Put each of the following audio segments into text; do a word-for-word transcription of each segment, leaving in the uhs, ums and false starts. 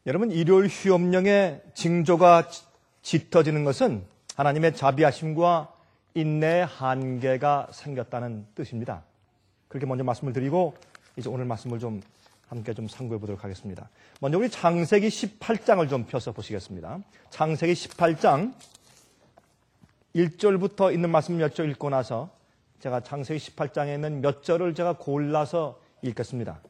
여러분, 일요일 휴업령의 징조가 짙어지는 것은 하나님의 자비하심과 인내의 한계가 생겼다는 뜻입니다. 그렇게 먼저 말씀을 드리고 이제 오늘 말씀을 좀 함께 좀 상고해 보도록 하겠습니다. 먼저 우리 창세기 십팔 장을 좀 펴서 보시겠습니다. 창세기 십팔 장 일 절부터 있는 말씀 몇 절 읽고 나서 제가 창세기 십팔 장에 있는 몇 절을 제가 골라서 읽겠습니다.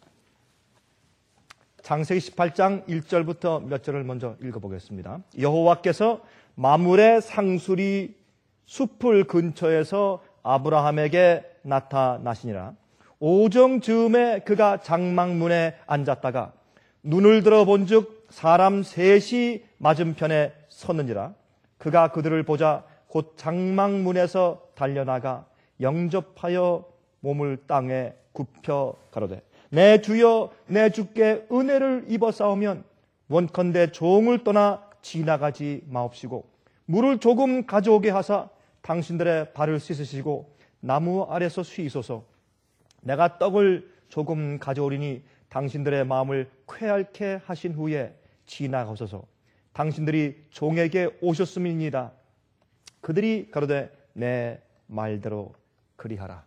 창세기 십팔 장 일 절부터 몇 절을 먼저 읽어보겠습니다. 여호와께서 마물의 상수리 숲을 근처에서 아브라함에게 나타나시니라. 오정 즈음에 그가 장막문에 앉았다가 눈을 들어 본즉 사람 셋이 맞은편에 섰는지라. 그가 그들을 보자 곧 장막문에서 달려나가 영접하여 몸을 땅에 굽혀 가로되 내 주여 내 주께 은혜를 입어 싸우면 원컨대 종을 떠나 지나가지 마옵시고 물을 조금 가져오게 하사 당신들의 발을 씻으시고 나무 아래서 쉬소서. 내가 떡을 조금 가져오리니 당신들의 마음을 쾌활케 하신 후에 지나가소서. 당신들이 종에게 오셨음이니이다. 그들이 가로되 내 말대로 그리하라.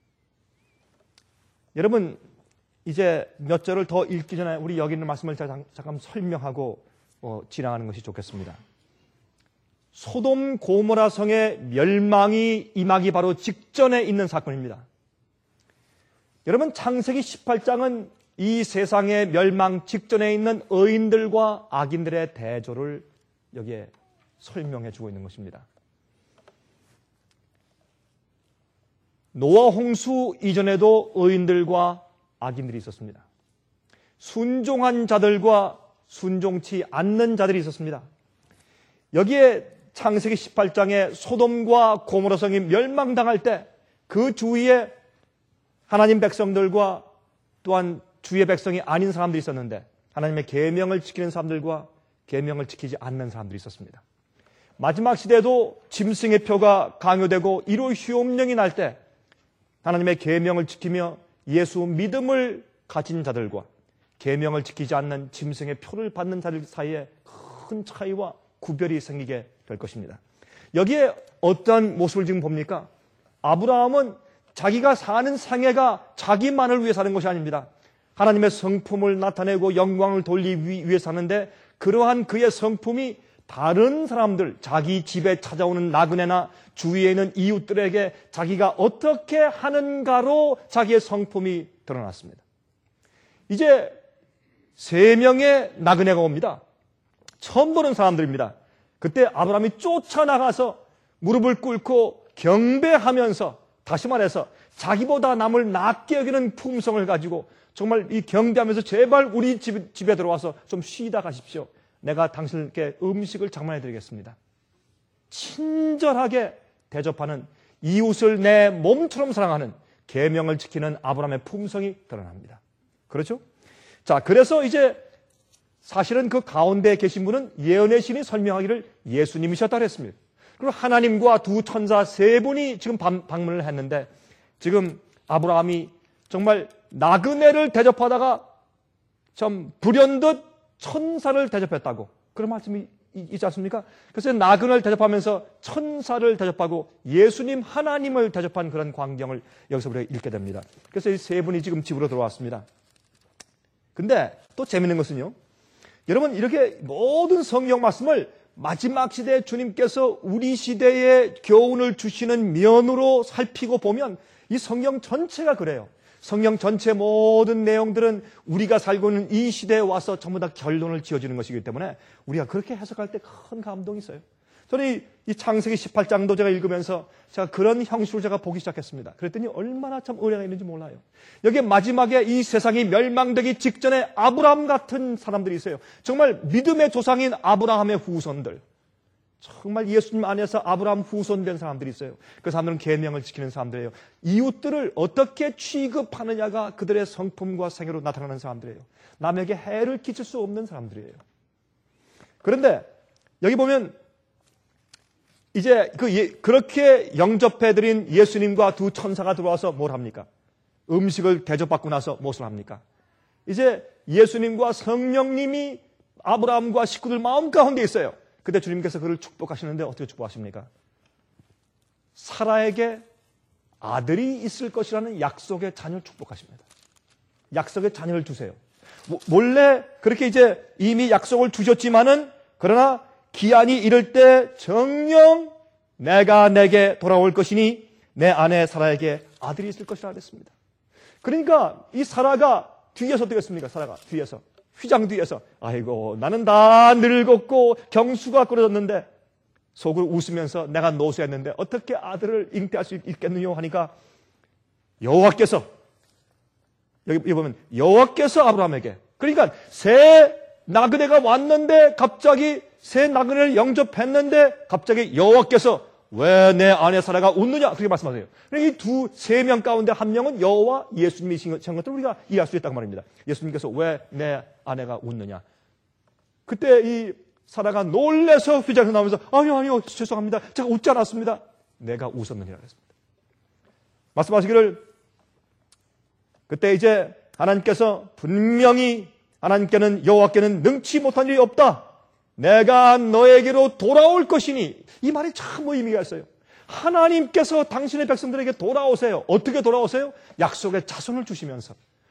여러분, 이제 몇 절을 더 읽기 전에 우리 여기 있는 말씀을 잠깐 설명하고 어, 지나가는 것이 좋겠습니다. 소돔 고모라 성의 멸망이 임하기 바로 직전에 있는 사건입니다. 여러분, 창세기 십팔 장은 이 세상의 멸망 직전에 있는 의인들과 악인들의 대조를 여기에 설명해 주고 있는 것입니다. 노아 홍수 이전에도 의인들과 악인들이 있었습니다. 순종한 자들과 순종치 않는 자들이 있었습니다. 여기에 창세기 십팔 장에 소돔과 고모라 성이 멸망당할 때 그 주위에 하나님 백성들과 또한 주의 백성이 아닌 사람들이 있었는데 하나님의 계명을 지키는 사람들과 계명을 지키지 않는 사람들이 있었습니다. 마지막 시대에도 짐승의 표가 강요되고 일요 휴업령이 날 때 하나님의 계명을 지키며 예수 믿음을 가진 자들과 계명을 지키지 않는 짐승의 표를 받는 자들 사이에 큰 차이와 구별이 생기게 될 것입니다. 여기에 어떤 모습을 지금 봅니까? 아브라함은 자기가 사는 생애가 자기만을 위해 사는 것이 아닙니다. 하나님의 성품을 나타내고 영광을 돌리기 위해 사는데 그러한 그의 성품이 다른 사람들, 자기 집에 찾아오는 나그네나 주위에 있는 이웃들에게 자기가 어떻게 하는가로 자기의 성품이 드러났습니다. 이제 세 명의 나그네가 옵니다. 처음 보는 사람들입니다. 그때 아브라함이 쫓아나가서 무릎을 꿇고 경배하면서, 다시 말해서 자기보다 남을 낮게 여기는 품성을 가지고 정말 이 경배하면서 제발 우리 집, 집에 들어와서 좀 쉬다 가십시오. 내가 당신께 음식을 장만해 드리겠습니다. 친절하게 대접하는, 이웃을 내 몸처럼 사랑하는, 계명을 지키는 아브라함의 품성이 드러납니다. 그렇죠? 자, 그래서 이제 사실은 그 가운데 계신 분은 예언의 신이 설명하기를 예수님이셨다고 했습니다. 그리고 하나님과 두 천사 세 분이 지금 방문을 했는데 지금 아브라함이 정말 나그네를 대접하다가 좀 불현듯 천사를 대접했다고 그런 말씀이 있지 않습니까? 그래서 나그네를 대접하면서 천사를 대접하고 예수님 하나님을 대접한 그런 광경을 여기서 우리가 읽게 됩니다. 그래서 이 세 분이 지금 집으로 들어왔습니다. 근데 또 재밌는 것은요, 여러분, 이렇게 모든 성경 말씀을 마지막 시대에 주님께서 우리 시대에 교훈을 주시는 면으로 살피고 보면 이 성경 전체가 그래요. 성경 전체 모든 내용들은 우리가 살고 있는 이 시대에 와서 전부 다 결론을 지어주는 것이기 때문에 우리가 그렇게 해석할 때 큰 감동이 있어요. 저는 이, 이 창세기 십팔 장도 제가 읽으면서 제가 그런 형식으로 제가 보기 시작했습니다. 그랬더니 얼마나 참 은혜가 있는지 몰라요. 여기에 마지막에 이 세상이 멸망되기 직전에 아브라함 같은 사람들이 있어요. 정말 믿음의 조상인 아브라함의 후손들. 정말 예수님 안에서 아브라함 후손된 사람들이 있어요. 그 사람들은 계명을 지키는 사람들이에요. 이웃들을 어떻게 취급하느냐가 그들의 성품과 생애로 나타나는 사람들이에요. 남에게 해를 끼칠 수 없는 사람들이에요. 그런데 여기 보면 이제 그 예, 그렇게 영접해드린 예수님과 두 천사가 들어와서 뭘 합니까? 음식을 대접받고 나서 무엇을 합니까? 이제 예수님과 성령님이 아브라함과 식구들 마음 가운데 있어요. 그때 주님께서 그를 축복하시는데 어떻게 축복하십니까? 사라에게 아들이 있을 것이라는 약속의 자녀를 축복하십니다. 약속의 자녀를 주세요. 몰래 그렇게 이제 이미 약속을 주셨지만은 그러나 기한이 이를 때 정녕 내가 내게 돌아올 것이니 내 아내 사라에게 아들이 있을 것이라 그랬습니다. 그러니까 이 사라가 뒤에서 어떻게 했습니까? 사라가 뒤에서 휘장 뒤에서 아이고 나는 다 늙었고 경수가 끊어졌는데 속으로 웃으면서 내가 노쇠했는데 어떻게 아들을 잉태할 수 있겠느냐 하니까 여호와께서 여기 보면 여호와께서 아브라함에게 그러니까 새 나그네가 왔는데 갑자기 새 나그네를 영접했는데 갑자기 여호와께서 왜 내 아내 사라가 웃느냐 그렇게 말씀하세요. 이 두 세 명 가운데 한 명은 여호와 예수님이신 것을 우리가 이해할 수 있다고 말입니다. 예수님께서 왜 내 아내가 웃느냐. 그때 이 사라가 놀래서 휘장에서 나오면서 아니요 아니요 죄송합니다. 제가 웃지 않았습니다. 내가 웃었느니라 그랬습니다. 말씀하시기를 그때 이제 하나님께서 분명히 하나님께는 여호와께는 능치 못한 일이 없다. 내가 너에게로 돌아올 것이니 이 말이 참 의미가 있어요. 하나님께서 당신의 백성들에게 돌아오세요. 어떻게 돌아오세요? 약속의 자손을 주시면서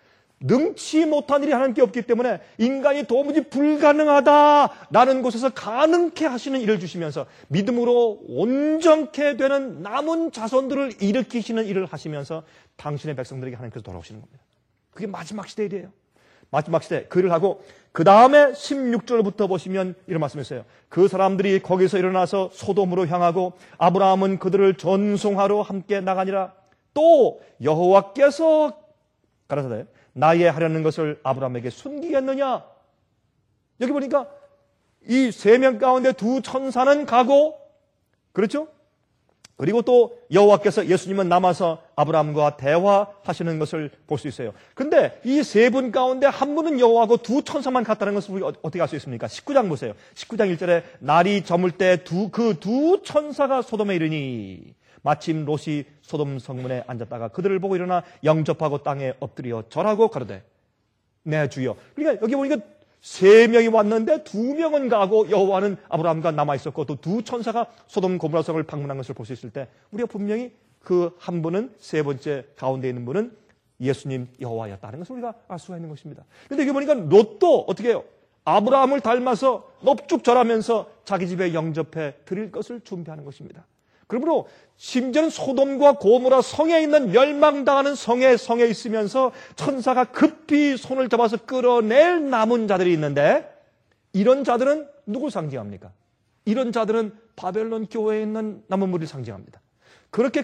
능치 못한 일이 하나님께 없기 때문에 인간이 도무지 불가능하다라는 곳에서 가능케 하시는 일을 주시면서 믿음으로 온전케 되는 남은 자손들을 일으키시는 일을 하시면서 당신의 백성들에게 하나님께서 돌아오시는 겁니다. 그게 마지막 시대의 일이에요. 마지막 시대 그를 하고 그 다음에 십육 절부터 보시면 이런 말씀이 있어요. 그 사람들이 거기서 일어나서 소돔으로 향하고 아브라함은 그들을 전송하러 함께 나가니라. 또 여호와께서 가라사대 나의 하려는 것을 아브라함에게 숨기겠느냐. 여기 보니까 이 세 명 가운데 두 천사는 가고 그렇죠? 그리고 또 여호와께서 예수님은 남아서 아브라함과 대화하시는 것을 볼 수 있어요. 근데 이 세 분 가운데 한 분은 여호와고 두 천사만 갔다는 것을 우리가 어떻게 알 수 있습니까? 십구 장 보세요. 십구 장 일 절에 날이 저물 때 두, 그 두 천사가 소돔에 이르니 마침 롯이 소돔 성문에 앉았다가 그들을 보고 일어나 영접하고 땅에 엎드려 절하고 가로되 내 주여. 그러니까 여기 보니까 세 명이 왔는데 두 명은 가고 여호와는 아브라함과 남아있었고 또 두 천사가 소돔 고모라 성을 방문한 것을 볼 수 있을 때 우리가 분명히 그 한 분은 세 번째 가운데 있는 분은 예수님 여호와였다는 것을 우리가 알 수가 있는 것입니다. 그런데 여기 보니까 롯도 어떻게 해요? 아브라함을 닮아서 넙죽 절하면서 자기 집에 영접해 드릴 것을 준비하는 것입니다. 그러므로 심지어는 소돔과 고모라 성에 있는 멸망당하는 성에 성에 있으면서 천사가 급히 손을 잡아서 끌어낼 남은 자들이 있는데 이런 자들은 누굴 상징합니까? 이런 자들은 바벨론 교회에 있는 남은 무리를 상징합니다. 그렇게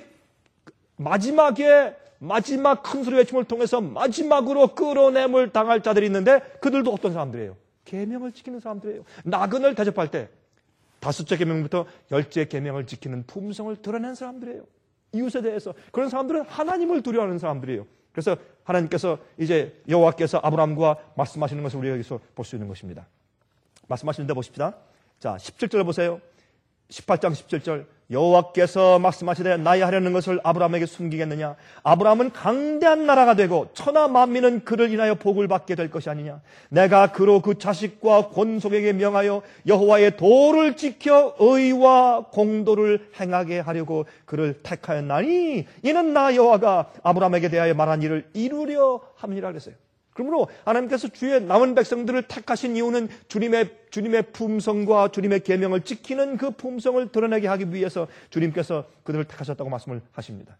마지막에 마지막 큰 소리 외침을 통해서 마지막으로 끌어냄을 당할 자들이 있는데 그들도 어떤 사람들이에요? 계명을 지키는 사람들이에요. 나그네를 대접할 때 다섯째 계명부터 열째 계명을 지키는 품성을 드러낸 사람들이에요. 이웃에 대해서 그런 사람들은 하나님을 두려워하는 사람들이에요. 그래서 하나님께서 이제 여호와께서 아브라함과 말씀하시는 것을 우리가 여기서 볼 수 있는 것입니다. 말씀하시는데 보십시다. 자, 십칠 절 보세요. 십팔 장 십칠 절 여호와께서 말씀하시되 나의 하려는 것을 아브라함에게 숨기겠느냐. 아브라함은 강대한 나라가 되고 천하 만민은 그를 인하여 복을 받게 될 것이 아니냐. 내가 그로 그 자식과 권속에게 명하여 여호와의 도를 지켜 의와 공도를 행하게 하려고 그를 택하였나니 이는 나 여호와가 아브라함에게 대하여 말한 일을 이루려 함이라 그랬어요. 그러므로 하나님께서 주의 남은 백성들을 택하신 이유는 주님의, 주님의 품성과 주님의 계명을 지키는 그 품성을 드러내게 하기 위해서 주님께서 그들을 택하셨다고 말씀을 하십니다.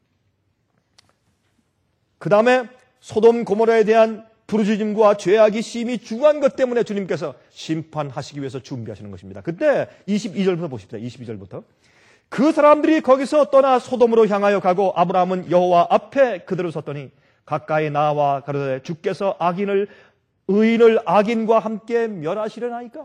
그 다음에 소돔 고모라에 대한 부르짖음과 죄악이 심히 중한 것 때문에 주님께서 심판하시기 위해서 준비하시는 것입니다. 그때 이십이 절부터 보십시다. 이십이 절부터 그 사람들이 거기서 떠나 소돔으로 향하여 가고 아브라함은 여호와 앞에 그들을 섰더니 가까이 나와 가로되 주께서 악인을 의인을 악인과 함께 멸하시려나이까.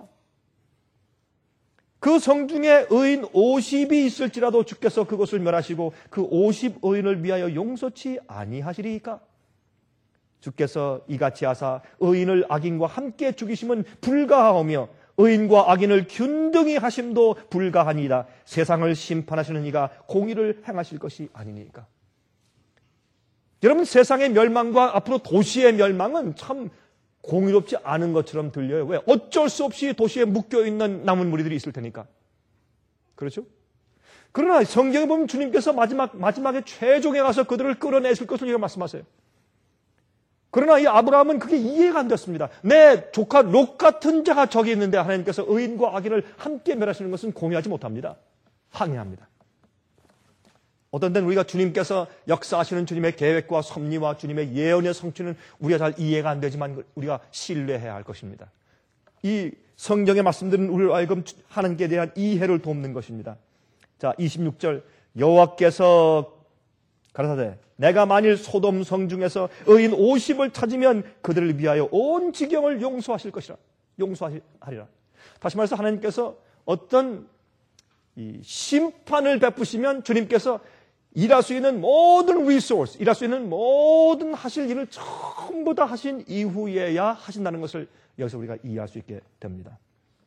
그 성중에 의인 오십이 있을지라도 주께서 그것을 멸하시고 그 오십 의인을 위하여 용서치 아니하시리이까. 주께서 이같이 하사 의인을 악인과 함께 죽이심은 불가하오며 의인과 악인을 균등히 하심도 불가하니이다. 세상을 심판하시는 이가 공의를 행하실 것이 아니니까. 여러분, 세상의 멸망과 앞으로 도시의 멸망은 참 공의롭지 않은 것처럼 들려요. 왜? 어쩔 수 없이 도시에 묶여있는 남은 무리들이 있을 테니까. 그렇죠? 그러나 성경에 보면 주님께서 마지막, 마지막에 최종에 가서 그들을 끌어내실 것을 이렇게 말씀하세요. 그러나 이 아브라함은 그게 이해가 안 됐습니다. 내 조카 롯 같은 자가 저기 있는데 하나님께서 의인과 악인을 함께 멸하시는 것은 공유하지 못합니다. 항의합니다. 어떤 때는 우리가 주님께서 역사하시는 주님의 계획과 섭리와 주님의 예언의 성취는 우리가 잘 이해가 안 되지만 우리가 신뢰해야 할 것입니다. 이 성경의 말씀들은 우리를 알고 하나님께 대한 이해를 돕는 것입니다. 자, 이십육 절 여호와께서 가라사대 내가 만일 소돔 성 중에서 의인 오십을 찾으면 그들을 위하여 온 지경을 용서하실 것이라. 용서하리라. 다시 말해서 하나님께서 어떤 이 심판을 베푸시면 주님께서 일할 수 있는 모든 리소스, 일할 수 있는 모든 하실 일을 전부 다 하신 이후에야 하신다는 것을 여기서 우리가 이해할 수 있게 됩니다.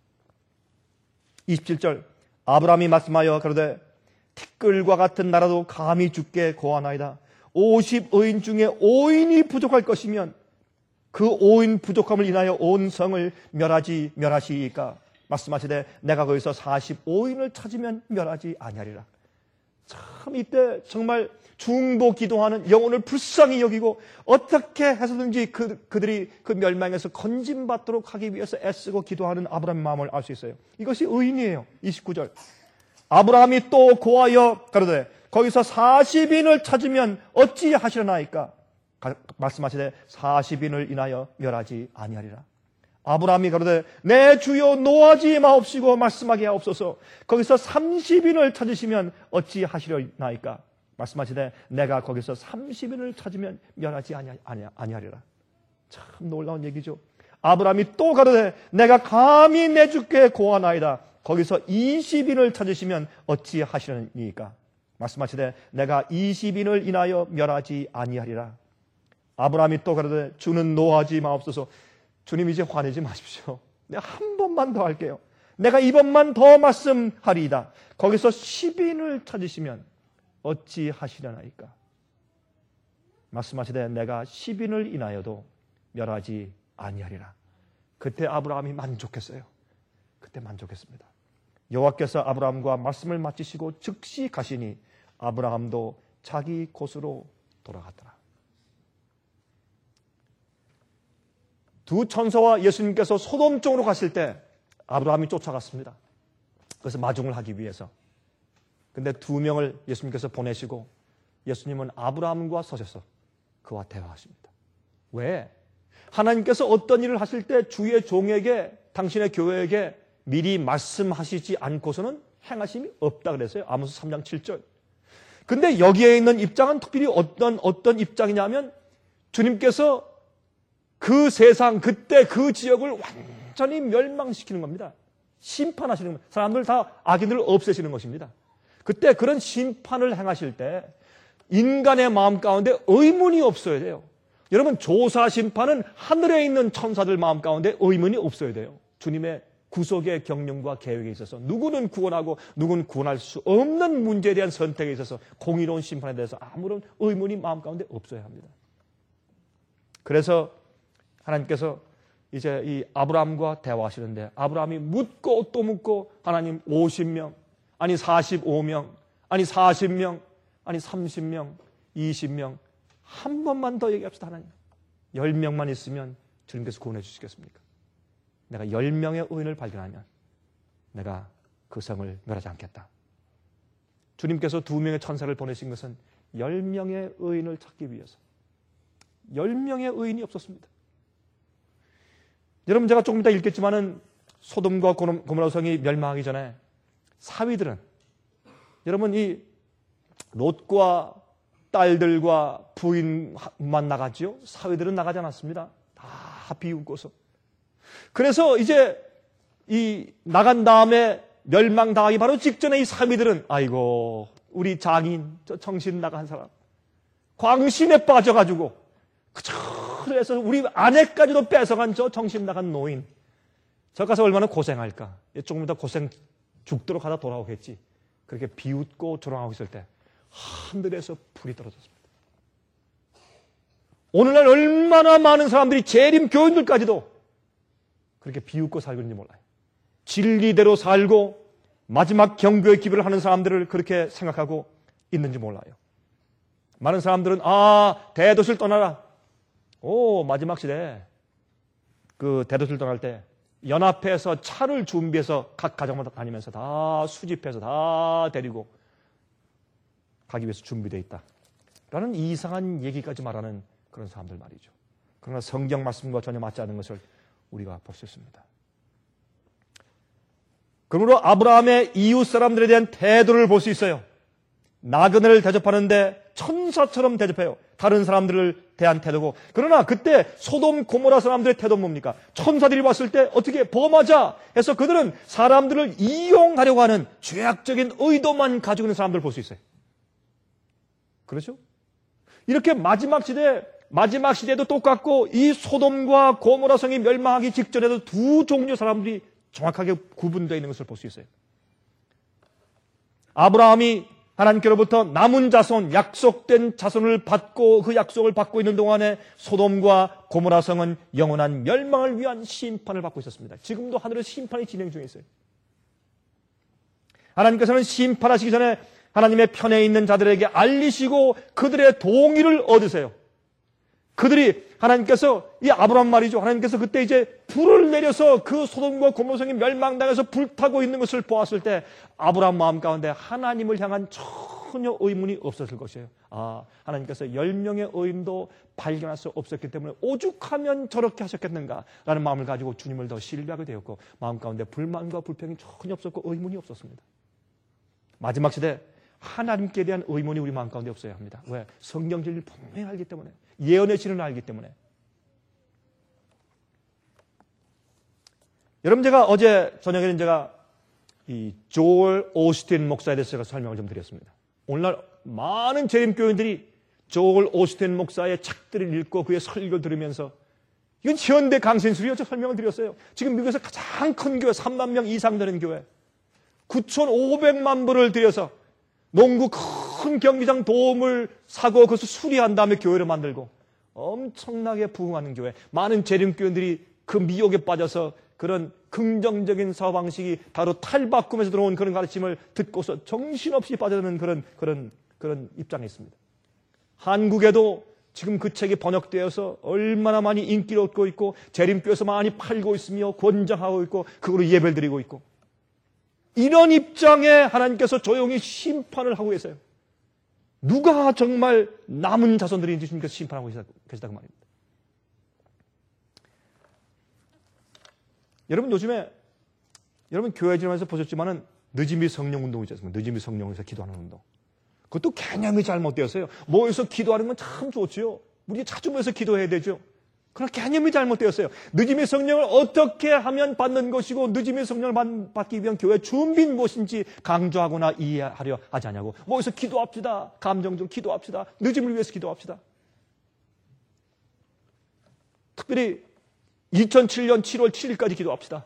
이십칠 절 아브라함이 말씀하여 가로되 티끌과 같은 나라도 감히 주께 고하나이다. 오십 의인 중에 오인이 부족할 것이면 그 오인 부족함을 인하여 온 성을 멸하지 멸하시니까 말씀하시되 내가 거기서 사십오인을 찾으면 멸하지 아니하리라. 참 이때 정말 중보 기도하는 영혼을 불쌍히 여기고 어떻게 해서든지 그, 그들이 그 멸망에서 건진받도록 하기 위해서 애쓰고 기도하는 아브라함의 마음을 알 수 있어요. 이것이 의인이에요. 이십구 절 아브라함이 또 고하여 가로되 거기서 사십인을 찾으면 어찌 하시려나이까 말씀하시되 사십인을 인하여 멸하지 아니하리라. 아브라함이 가로되 내 주여 노하지 마옵시고 말씀하게 하옵소서. 거기서 삼십인을 찾으시면 어찌 하시려나이까 말씀하시되 내가 거기서 삼십인을 찾으면 멸하지 아니하리라. 참 놀라운 얘기죠. 아브라함이 또 가로되 내가 감히 내 주께 고하나이다. 거기서 이십인을 찾으시면 어찌 하시려니까 말씀하시되 내가 이십인을 인하여 멸하지 아니하리라. 아브라함이 또 가로되 주는 노하지 마옵소서. 주님 이제 화내지 마십시오. 내가 한 번만 더 할게요. 내가 이번만 더 말씀하리이다. 거기서 십인을 찾으시면 어찌 하시려나이까 말씀하시되 내가 십인을 인하여도 멸하지 아니하리라. 그때 아브라함이 만족했어요. 그때 만족했습니다. 여호와께서 아브라함과 말씀을 마치시고 즉시 가시니 아브라함도 자기 곳으로 돌아갔더라. 두 천사와 예수님께서 소돔 쪽으로 가실 때 아브라함이 쫓아갔습니다. 그래서 마중을 하기 위해서. 근데 두 명을 예수님께서 보내시고 예수님은 아브라함과 서셔서 그와 대화하십니다. 왜? 하나님께서 어떤 일을 하실 때 주의 종에게 당신의 교회에게 미리 말씀하시지 않고서는 행하심이 없다 그랬어요. 아모스 삼 장 칠 절. 근데 여기에 있는 입장은 특별히 어떤 어떤 입장이냐면 주님께서 그 세상 그때 그 지역을 완전히 멸망시키는 겁니다. 심판하시는 겁니다. 사람들 다 악인들을 없애시는 것입니다. 그때 그런 심판을 행하실 때 인간의 마음 가운데 의문이 없어야 돼요. 여러분 조사 심판은 하늘에 있는 천사들 마음 가운데 의문이 없어야 돼요. 주님의 구속의 경륜과 계획에 있어서 누구는 구원하고 누구는 구원할 수 없는 문제에 대한 선택에 있어서 공의로운 심판에 대해서 아무런 의문이 마음 가운데 없어야 합니다. 그래서 하나님께서 이제 이 아브라함과 대화하시는데 아브라함이 묻고 또 묻고 하나님 오십 명, 아니 사십오 명, 아니 사십 명, 아니 삼십 명, 이십 명 한 번만 더 얘기합시다. 하나님 열 명만 있으면 주님께서 구원해 주시겠습니까? 내가 열 명의 의인을 발견하면 내가 그 성을 멸하지 않겠다. 주님께서 두 명의 천사를 보내신 것은 열 명의 의인을 찾기 위해서. 열 명의 의인이 없었습니다. 여러분 제가 조금 이따 읽겠지만은 소돔과 고모라 성이 멸망하기 전에 사위들은 여러분 이 롯과 딸들과 부인만 나갔지요. 사위들은 나가지 않았습니다. 다 비웃고서. 그래서 이제 이 나간 다음에 멸망당하기 바로 직전에 이 사위들은 아이고 우리 장인 저 정신 나간 사람 광신에 빠져가지고 그래서 우리 아내까지도 뺏어간 저 정신 나간 노인 저 가서 얼마나 고생할까. 조금 더 고생 죽도록 하다 돌아오겠지. 그렇게 비웃고 조롱하고 있을 때 하늘에서 불이 떨어졌습니다. 오늘날 얼마나 많은 사람들이 재림 교인들까지도 그렇게 비웃고 살고 있는지 몰라요. 진리대로 살고 마지막 경고의 기별을 하는 사람들을 그렇게 생각하고 있는지 몰라요. 많은 사람들은 아 대도시를 떠나라. 오 마지막 시대 그 대도시를 떠날 때 연합해서 차를 준비해서 각 가정마다 다니면서 다 수집해서 다 데리고 가기 위해서 준비되어 있다. 라는 이상한 얘기까지 말하는 그런 사람들 말이죠. 그러나 성경 말씀과 전혀 맞지 않는 것을 우리가 볼 수 있습니다. 그러므로 아브라함의 이웃 사람들에 대한 태도를 볼 수 있어요. 나그네를 대접하는데 천사처럼 대접해요. 다른 사람들을 대한 태도고. 그러나 그때 소돔 고모라 사람들의 태도는 뭡니까? 천사들이 봤을 때 어떻게 범하자 해서 그들은 사람들을 이용하려고 하는 죄악적인 의도만 가지고 있는 사람들을 볼 수 있어요. 그렇죠? 이렇게 마지막 시대, 마지막 시대도 똑같고 이 소돔과 고모라 성이 멸망하기 직전에도 두 종류 사람들이 정확하게 구분되어 있는 것을 볼 수 있어요. 아브라함이 하나님께로부터 남은 자손, 약속된 자손을 받고 그 약속을 받고 있는 동안에 소돔과 고모라 성은 영원한 멸망을 위한 심판을 받고 있었습니다. 지금도 하늘의 심판이 진행 중에 있어요. 하나님께서는 심판하시기 전에 하나님의 편에 있는 자들에게 알리시고 그들의 동의를 얻으세요. 그들이 하나님께서 이 아브라함 말이죠. 하나님께서 그때 이제 불을 내려서 그 소돔과 고모라 성이 멸망당해서 불타고 있는 것을 보았을 때 아브라함 마음 가운데 하나님을 향한 전혀 의문이 없었을 것이에요. 아, 하나님께서 열 명의 의인도 발견할 수 없었기 때문에 오죽하면 저렇게 하셨겠는가라는 마음을 가지고 주님을 더 신뢰하게 되었고 마음 가운데 불만과 불평이 전혀 없었고 의문이 없었습니다. 마지막 시대 하나님께 대한 의문이 우리 마음 가운데 없어야 합니다. 왜? 성경 진리를 분명히 알기 때문에, 예언의 진리를 알기 때문에. 여러분, 제가 어제 저녁에는 제가 이 조엘 오스틴 목사에 대해서 제가 설명을 좀 드렸습니다. 오늘날 많은 재림교인들이 조엘 오스틴 목사의 책들을 읽고 그의 설교를 들으면서 이건 현대 강신술이요. 제가 설명을 드렸어요. 지금 미국에서 가장 큰 교회, 삼만 명 이상 되는 교회, 구천오백만 불을 들여서 농구 큰 경기장 도움을 사고 그것을 수리한 다음에 교회를 만들고 엄청나게 부흥하는 교회, 많은 재림교인들이 그 미혹에 빠져서 그런 긍정적인 사업 방식이 바로 탈바꿈에서 들어온 그런 가르침을 듣고서 정신없이 빠져드는 그런 그런 그런 입장에 있습니다. 한국에도 지금 그 책이 번역되어서 얼마나 많이 인기를 얻고 있고 재림교에서 많이 팔고 있으며 권장하고 있고 그걸로 예배를 드리고 있고, 이런 입장에 하나님께서 조용히 심판을 하고 계세요. 누가 정말 남은 자손들인지 주님께서 심판하고 계시다고 말입니다. 여러분, 요즘에 여러분 교회 지나면서 보셨지만은 늦음이 성령 운동이 있지 않습니까? 늦음이 성령에서 기도하는 운동. 그것도 개념이 잘못되었어요. 모여서 기도하는 건 참 좋지요. 우리 자주 모여서 기도해야 되죠. 그러나 개념이 잘못되었어요. 늦음의 성령을 어떻게 하면 받는 것이고 늦음의 성령을 받기 위한 교회의 준비는 무엇인지 강조하거나 이해하려 하지 않냐고. 모여서 기도합시다. 감정적으로 기도합시다. 늦음을 위해서 기도합시다. 특별히 이천칠 년 칠월 칠일까지 기도합시다.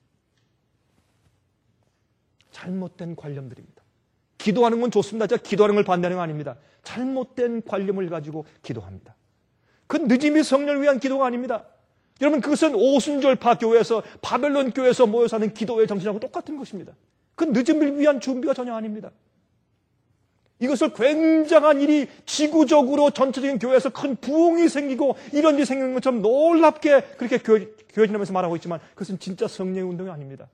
잘못된 관념들입니다. 기도하는 건 좋습니다. 제가 기도하는 걸 반대하는 건 아닙니다. 잘못된 관념을 가지고 기도합니다. 그 늦음이 성령을 위한 기도가 아닙니다. 여러분, 그것은 오순절파 교회에서 바벨론 교회에서 모여서 하는 기도의 정신하고 똑같은 것입니다. 그 늦음을 위한 준비가 전혀 아닙니다. 이것을 굉장한 일이 지구적으로 전체적인 교회에서 큰 부흥이 생기고 이런 일이 생기는 것처럼 놀랍게 그렇게 교회, 교회 지나면서 말하고 있지만 그것은 진짜 성령의 운동이 아닙니다.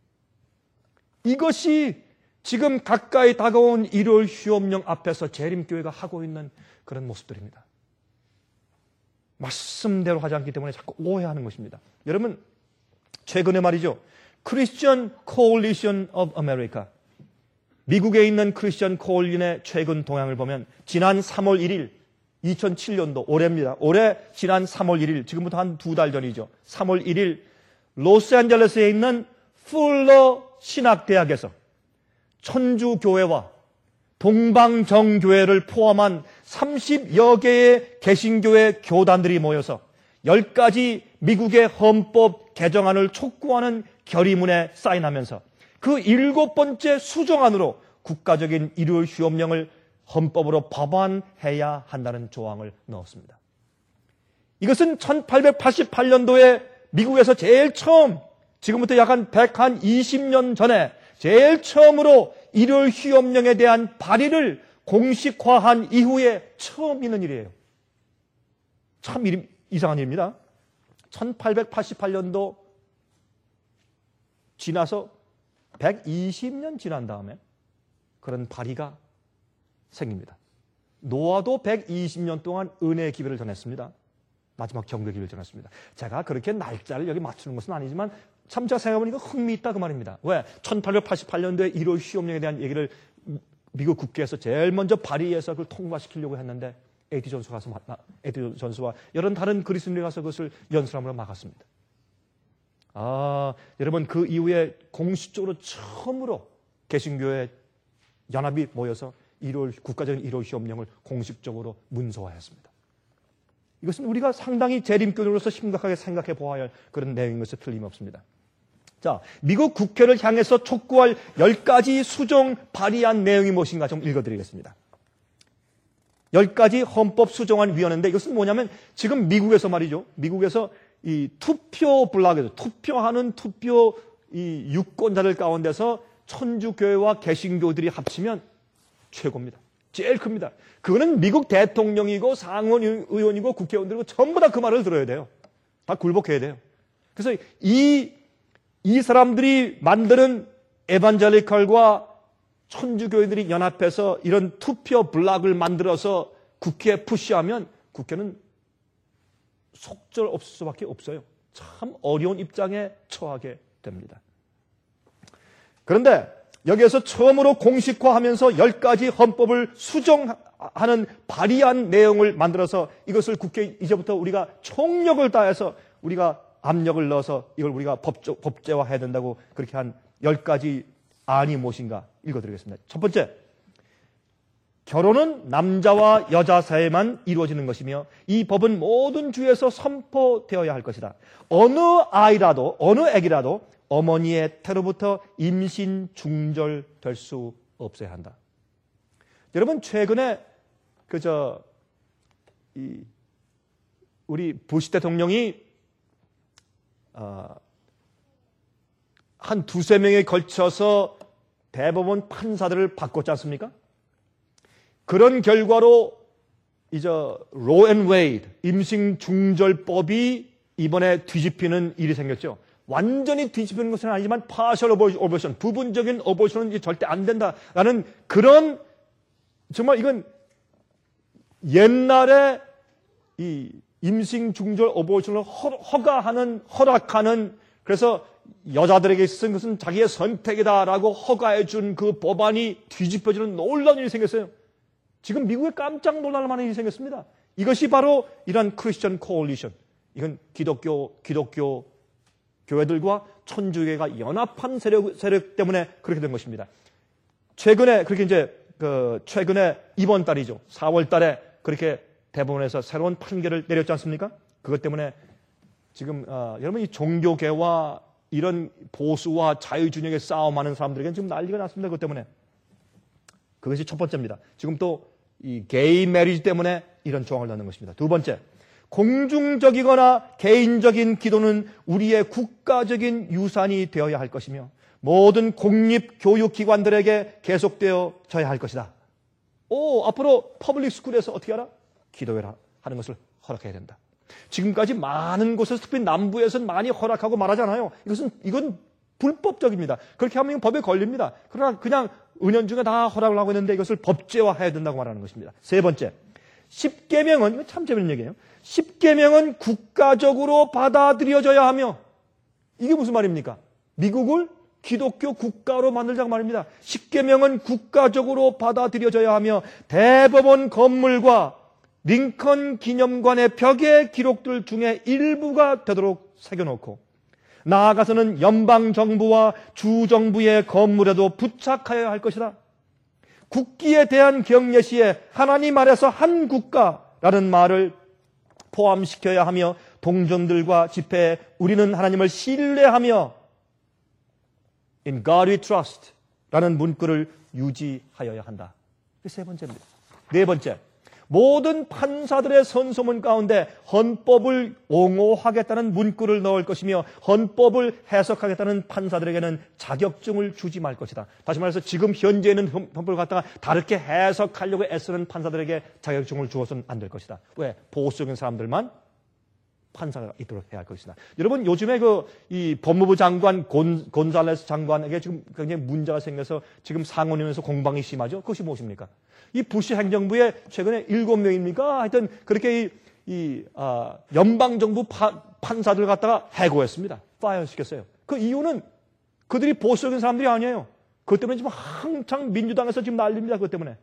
이것이 지금 가까이 다가온 일요일 휴업령 앞에서 재림교회가 하고 있는 그런 모습들입니다. 말씀대로 하지 않기 때문에 자꾸 오해하는 것입니다. 여러분, 최근에 말이죠, Christian Coalition of America, 미국에 있는 크리스천 코올린의 최근 동향을 보면 지난 삼월 일일, 이천칠 년도 올해입니다. 올해 지난 삼월 일일, 지금부터 한 두 달 전이죠. 삼월 일일 로스앤젤레스에 있는 풀러 신학대학에서 천주교회와 동방정교회를 포함한 삼십여 개의 개신교회 교단들이 모여서 열 가지 미국의 헌법 개정안을 촉구하는 결의문에 사인하면서 그 일곱 번째 수정안으로 국가적인 일요일 휴업령을 헌법으로 법안해야 한다는 조항을 넣었습니다. 이것은 천팔백팔십팔 년도에 미국에서 제일 처음, 지금부터 약 한 백이십 년 전에 제일 처음으로 일요일 휴업령에 대한 발의를 공식화한 이후에 처음 있는 일이에요. 참 일, 이상한 일입니다. 천팔백팔십팔 년도 지나서 백이십 년 지난 다음에 그런 발의가 생깁니다. 노아도 백이십 년 동안 은혜의 기별을 전했습니다. 마지막 경배의 기별을 전했습니다. 제가 그렇게 날짜를 여기 맞추는 것은 아니지만 참 제가 생각해보니까 흥미있다 그 말입니다. 왜? 천팔백팔십팔 년도에 일월 휴업령에 대한 얘기를 미국 국회에서 제일 먼저 발의해서 그걸 통과시키려고 했는데 에디 존스가 가서 만나, 에디 존스와 여러 다른 그리스도인들이 가서 그것을 연설함으로 막았습니다. 아, 여러분 그 이후에 공식적으로 처음으로 개신교회 연합이 모여서 일월 국가적인 일월 휴업령을 공식적으로 문서화했습니다. 이것은 우리가 상당히 재림교도로서 심각하게 생각해 보아야 할 그런 내용인 것이 틀림없습니다. 자, 미국 국회를 향해서 촉구할 열 가지 수정 발의한 내용이 무엇인가 좀 읽어드리겠습니다. 열 가지 헌법 수정안 위원회인데 이것은 뭐냐면 지금 미국에서 말이죠. 미국에서 이 투표 블락에서 투표하는 투표 이 유권자들 가운데서 천주교회와 개신교들이 합치면 최고입니다. 제일 큽니다. 그거는 미국 대통령이고 상원 의원이고 국회의원들이고 전부 다 그 말을 들어야 돼요. 다 굴복해야 돼요. 그래서 이, 이 사람들이 만드는 에반젤리컬과 천주교인들이 연합해서 이런 투표 블락을 만들어서 국회에 푸시하면 국회는 속절 없을 수밖에 없어요. 참 어려운 입장에 처하게 됩니다. 그런데 여기에서 처음으로 공식화하면서 열 가지 헌법을 수정하는 발의한 내용을 만들어서 이것을 국회에 이제부터 우리가 총력을 다해서 우리가 압력을 넣어서 이걸 우리가 법조, 법제화해야 된다고 그렇게 한 열 가지 안이 무엇인가 읽어드리겠습니다. 첫 번째, 결혼은 남자와 여자 사이에만 이루어지는 것이며 이 법은 모든 주에서 선포되어야 할 것이다. 어느 아이라도 어느 아기라도 어머니의 태로부터 임신 중절될 수 없어야 한다. 여러분 최근에 그저 이 우리 부시 대통령이 어, 한 두세 명에 걸쳐서 대법원 판사들을 바꿨지 않습니까? 그런 결과로 이제 로 앤 웨이드 임신 중절법이 이번에 뒤집히는 일이 생겼죠. 완전히 뒤집히는 것은 아니지만 파셜 어버션, 부분적인 어버션은 절대 안 된다라는 그런 정말 이건 옛날에 이 임신 중절 어버션을 허가하는 허락하는 그래서 여자들에게 쓴 것은 자기의 선택이다라고 허가해 준 그 법안이 뒤집혀지는 놀라운 일이 생겼어요. 지금 미국에 깜짝 놀랄 만한 일이 생겼습니다. 이것이 바로 이런 크리스천 코올리션. 이건 기독교 기독교 교회들과 천주교회가 연합한 세력, 세력 때문에 그렇게 된 것입니다. 최근에 그렇게 이제 그 최근에 이번 달이죠. 사월 달에 그렇게 대법원에서 새로운 판결을 내렸지 않습니까? 그것 때문에 지금 어, 여러분 이 종교계와 이런 보수와 자유준영의 싸움하는 사람들에게는 지금 난리가 났습니다. 그것 때문에. 그것이 첫 번째입니다. 지금 또 이 게이 메리지 때문에 이런 조항을 넣는 것입니다. 두 번째, 공중적이거나 개인적인 기도는 우리의 국가적인 유산이 되어야 할 것이며 모든 공립교육기관들에게 계속되어져야 할 것이다. 오, 앞으로 퍼블릭 스쿨에서 어떻게 하라? 기도해라 하는 것을 허락해야 된다. 지금까지 많은 곳에서 특히 남부에서는 많이 허락하고 말하잖아요. 이것은 이건 불법적입니다. 그렇게 하면 법에 걸립니다. 그러나 그냥 은연중에 다 허락을 하고 있는데 이것을 법제화해야 된다고 말하는 것입니다. 세 번째, 십계명은 이거 참 재밌는 얘기예요. 십계명은 국가적으로 받아들여져야 하며 이게 무슨 말입니까? 미국을 기독교 국가로 만들자고 말입니다. 십계명은 국가적으로 받아들여져야 하며 대법원 건물과 링컨 기념관의 벽에 기록들 중에 일부가 되도록 새겨놓고 나아가서는 연방정부와 주정부의 건물에도 부착하여야 할 것이다. 국기에 대한 경례 시에 하나님 아래서 한 국가라는 말을 포함시켜야 하며 동정들과 집회에 우리는 하나님을 신뢰하며 In God we trust 라는 문구를 유지하여야 한다. 세 번째입니다. 네 번째, 모든 판사들의 선소문 가운데 헌법을 옹호하겠다는 문구를 넣을 것이며 헌법을 해석하겠다는 판사들에게는 자격증을 주지 말 것이다. 다시 말해서 지금 현재 있는 헌법을 갖다가 다르게 해석하려고 애쓰는 판사들에게 자격증을 주어서는 안 될 것이다. 왜? 보수적인 사람들만 판사가 있도록 해야 할 것이다. 여러분, 요즘에 그, 이 법무부 장관, 곤, 곤잘레스 장관에게 지금 굉장히 문제가 생겨서 지금 상원에서 공방이 심하죠? 그것이 무엇입니까? 이 부시 행정부에 최근에 일곱 명입니까? 하여튼, 그렇게 이, 이, 아, 연방정부 파, 판사들 갖다가 해고했습니다. 파이어 시켰어요. 그 이유는 그들이 보수적인 사람들이 아니에요. 그것 때문에 지금 한창 민주당에서 지금 난립니다. 그것 때문에.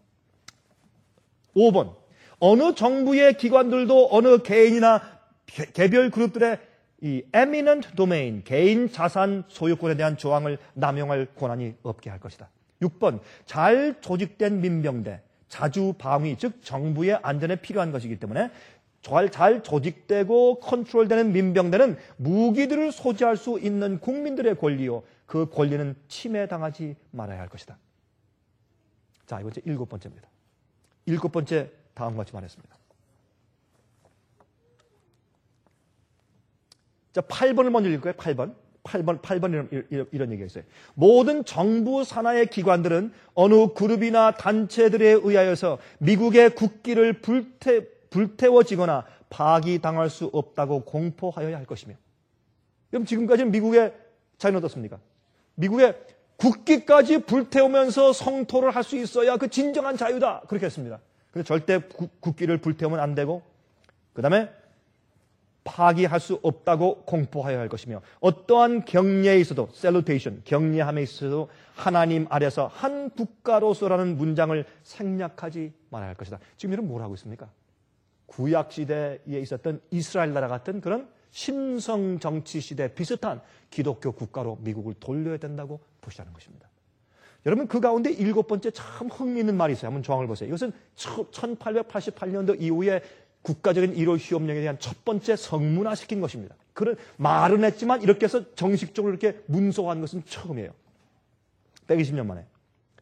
오 번. 어느 정부의 기관들도 어느 개인이나 개, 개별 그룹들의 이 eminent domain, 개인 자산 소유권에 대한 조항을 남용할 권한이 없게 할 것이다. 육 번, 잘 조직된 민병대, 자주 방위, 즉 정부의 안전에 필요한 것이기 때문에 잘, 잘 조직되고 컨트롤되는 민병대는 무기들을 소지할 수 있는 국민들의 권리요. 그 권리는 침해당하지 말아야 할 것이다. 자, 이번 째 일곱 번째입니다. 일곱 번째 다음과 같이 말했습니다. 자, 팔 번을 먼저 읽을 거예요. 팔 번. 팔 번, 팔 번 이런, 이런, 이런 얘기가 있어요. 모든 정부 산하의 기관들은 어느 그룹이나 단체들에 의하여서 미국의 국기를 불태, 불태워지거나 파기당할 수 없다고 공포하여야 할 것이며. 그럼 지금까지는 미국의 자유는 어떻습니까? 미국의 국기까지 불태우면서 성토를 할 수 있어야 그 진정한 자유다. 그렇게 했습니다. 근데 절대 구, 국기를 불태우면 안 되고, 그 다음에 파기할 수 없다고 공포하여야 할 것이며, 어떠한 격려에 있어도, salutation, 격려함에 있어도 하나님 아래서 한 국가로서라는 문장을 생략하지 말아야 할 것이다. 지금 이런 뭘 하고 있습니까? 구약시대에 있었던 이스라엘 나라 같은 그런 신성 정치 시대 비슷한 기독교 국가로 미국을 돌려야 된다고 보시자는 것입니다. 여러분, 그 가운데 일곱 번째 참 흥미있는 말이 있어요. 한번 조항을 보세요. 이것은 천팔백팔십팔 년도 이후에 국가적인 일 호 휴업령에 대한 첫 번째 성문화시킨 것입니다. 그런 말은 했지만 이렇게 해서 정식적으로 이렇게 문서화한 것은 처음이에요. 백이십 년 만에.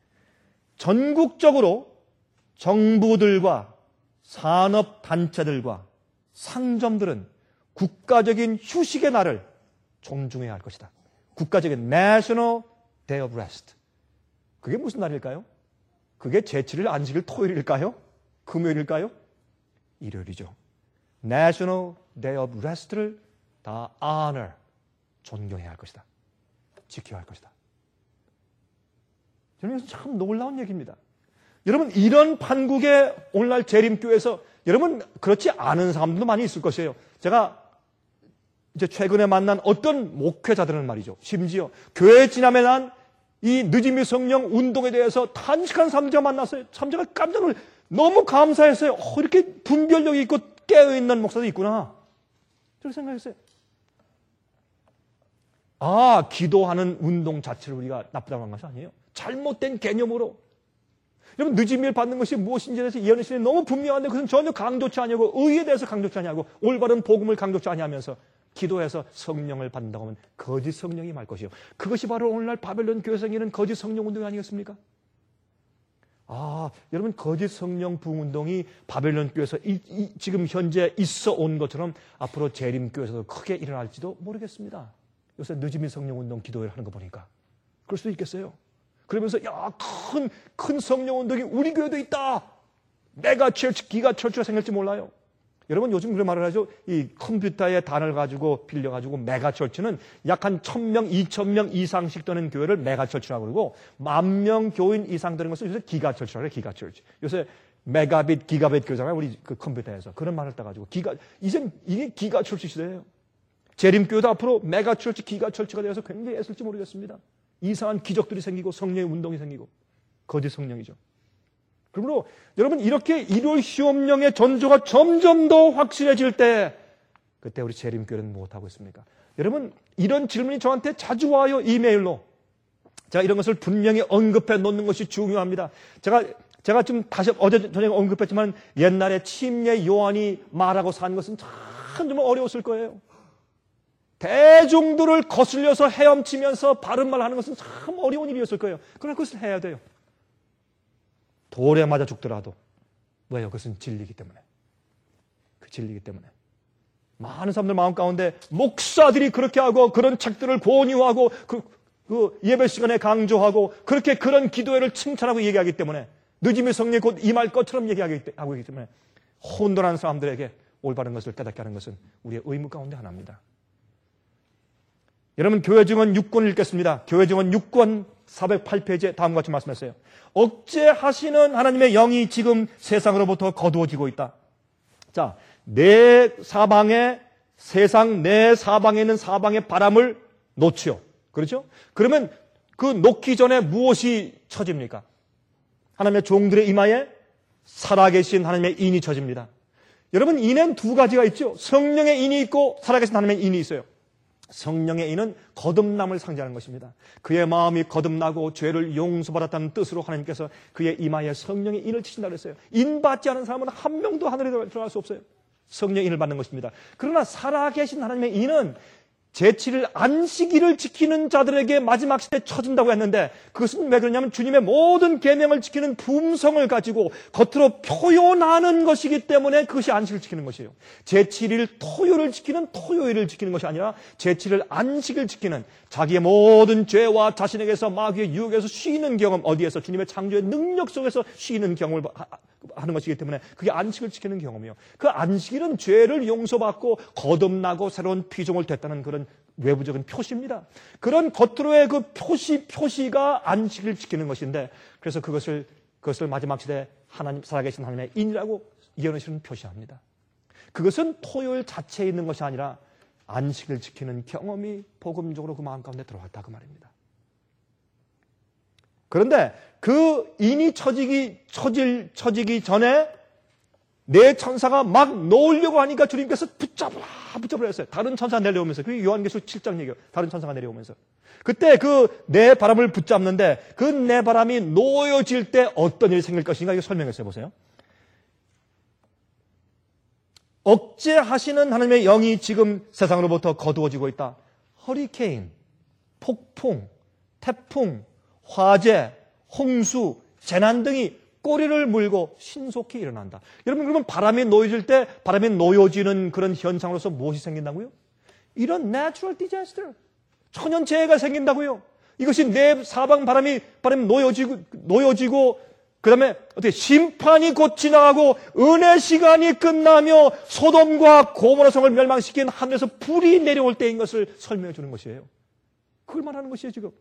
전국적으로 정부들과 산업단체들과 상점들은 국가적인 휴식의 날을 존중해야 할 것이다. 국가적인 National Day of Rest. 그게 무슨 날일까요? 그게 제칠 일 안식일 토요일일까요? 금요일일까요? 일요일이죠. National Day of Rest를 다 honor, 존경해야 할 것이다. 지켜야 할 것이다. 저는 이것은 참 놀라운 얘기입니다. 여러분, 이런 판국의 오늘날 재림교회에서 여러분 그렇지 않은 사람들도 많이 있을 것이에요. 제가 이제 최근에 만난 어떤 목회자들은 말이죠. 심지어 교회에 지나면 난 이 늦음이 성령 운동에 대해서 단식한 사람들과 만났어요. 사람들과 깜짝 놀라 너무 감사했어요. 어, 이렇게 분별력이 있고 깨어있는 목사도 있구나. 저렇게 생각했어요. 아, 기도하는 운동 자체를 우리가 나쁘다고 한 것이 아니에요. 잘못된 개념으로. 여러분, 늦음을 받는 것이 무엇인지에 대해서 이해하는 시간이 너무 분명한데 그것은 전혀 강조치 아니하고 의에 대해서 강조치 아니하고 올바른 복음을 강조치 아니하면서 기도해서 성령을 받는다고 하면 거짓 성령이 말 것이요. 그것이 바로 오늘날 바벨론 교회에서 생기는 거짓 성령 운동이 아니겠습니까? 아, 여러분, 거짓 성령 부흥운동이 바벨론 교회에서 이, 이, 지금 현재 있어 온 것처럼 앞으로 재림교회에서도 크게 일어날지도 모르겠습니다. 요새 늦음이 성령 운동 기도회를 하는 거 보니까. 그럴 수도 있겠어요. 그러면서 야, 큰, 큰 성령 운동이 우리 교회도 있다. 메가 철치, 기가 철치가 생길지 몰라요. 여러분, 요즘 그런 말을 하죠. 이 컴퓨터의 단어를 가지고 빌려가지고 메가 철치는 약 한 천 명, 이천 명 이상씩 되는 교회를 메가 철치라고 그러고 만 명 교인 이상 되는 것을 요새 기가 철치라고 해요. 기가 철치. 요새 메가빗, 기가빗 교잖아요. 우리 그 컴퓨터에서. 그런 말을 따가지고 기가, 이젠 이게 기가 철치 시대예요. 재림교회도 앞으로 메가 철치, 기가 철치가 되어서 굉장히 애쓸지 모르겠습니다. 이상한 기적들이 생기고 성령의 운동이 생기고 거짓 성령이죠. 그러므로 여러분, 이렇게 일월 휴업령의 전조가 점점 더 확실해질 때 그때 우리 재림교회는 무엇하고 있습니까? 여러분, 이런 질문이 저한테 자주 와요. 이메일로. 제가 이런 것을 분명히 언급해 놓는 것이 중요합니다. 제가 제가 좀 다시 어제 저녁에 언급했지만 옛날에 침례 요한이 말하고 산 것은 참 좀 어려웠을 거예요. 대중들을 거슬려서 헤엄치면서 바른 말 하는 것은 참 어려운 일이었을 거예요. 그러나 그것을 해야 돼요. 돌에 맞아 죽더라도 왜요? 그것은 진리이기 때문에. 그 진리이기 때문에. 많은 사람들 마음 가운데 목사들이 그렇게 하고 그런 책들을 권유하고 그, 그 예배 시간에 강조하고 그렇게 그런 기도회를 칭찬하고 얘기하기 때문에 늦음이 성령이 곧 임할 것처럼 얘기하고 있기 때문에 혼돈한 사람들에게 올바른 것을 깨닫게 하는 것은 우리의 의무 가운데 하나입니다. 여러분, 교회 증언 육 권 읽겠습니다. 교회 증언 육 권 사백팔 페이지에 다음과 같이 말씀했어요. 억제하시는 하나님의 영이 지금 세상으로부터 거두어지고 있다. 자, 내 사방에, 세상 내 사방에 있는 사방의 바람을 놓지요. 그렇죠? 그러면 그 놓기 전에 무엇이 처집니까? 하나님의 종들의 이마에 살아계신 하나님의 인이 처집니다. 여러분, 인은 두 가지가 있죠. 성령의 인이 있고 살아계신 하나님의 인이 있어요. 성령의 인은 거듭남을 상징하는 것입니다. 그의 마음이 거듭나고 죄를 용서받았다는 뜻으로 하나님께서 그의 이마에 성령의 인을 치신다고 그랬어요. 인 받지 않은 사람은 한 명도 하늘에 들어갈 수 없어요. 성령의 인을 받는 것입니다. 그러나 살아계신 하나님의 인은 제칠 일 안식일을 지키는 자들에게 마지막 시대에 쳐진다고 했는데 그것은 왜 그러냐면 주님의 모든 계명을 지키는 품성을 가지고 겉으로 표현하는 것이기 때문에 그것이 안식을 지키는 것이에요. 제칠 일 토요일을 지키는 토요일을 지키는 것이 아니라 제칠 일 안식을 지키는 자기의 모든 죄와 자신에게서 마귀의 유혹에서 쉬는 경험, 어디에서 주님의 창조의 능력 속에서 쉬는 경험을 하는 것이기 때문에 그게 안식을 지키는 경험이에요. 그 안식일은 죄를 용서받고 거듭나고 새로운 피조물 됐다는 그런 외부적인 표시입니다. 그런 겉으로의 그 표시, 표시가 안식을 지키는 것인데 그래서 그것을, 그것을 마지막 시대에 하나님, 살아계신 하나님의 인이라고 예언하시는 표시합니다. 그것은 토요일 자체에 있는 것이 아니라 안식을 지키는 경험이 복음적으로 그 마음 가운데 들어왔다 그 말입니다. 그런데 그 인이 처지기, 처질, 처지기 전에 내 천사가 막 놓으려고 하니까 주님께서 붙잡으라, 붙잡으라 했어요. 다른 천사가 내려오면서. 그게 요한계시록 칠 장 얘기예요. 다른 천사가 내려오면서. 그때 그 내 바람을 붙잡는데 그 내 바람이 놓여질 때 어떤 일이 생길 것인가 이거 설명했어요. 보세요. 억제하시는 하나님의 영이 지금 세상으로부터 거두어지고 있다. 허리케인, 폭풍, 태풍, 화재, 홍수, 재난 등이 꼬리를 물고 신속히 일어난다. 여러분, 그러면 바람이 놓여질 때 바람이 놓여지는 그런 현상으로서 무엇이 생긴다고요? 이런 natural disaster, 천연재해가 생긴다고요. 이것이 내 사방 바람이, 바람이 놓여지고, 놓여지고, 그 다음에 어떻게 심판이 곧 지나가고 은혜 시간이 끝나며 소돔과 고모라 성을 멸망시킨 하늘에서 불이 내려올 때인 것을 설명해 주는 것이에요. 그걸 말하는 것이에요, 지금.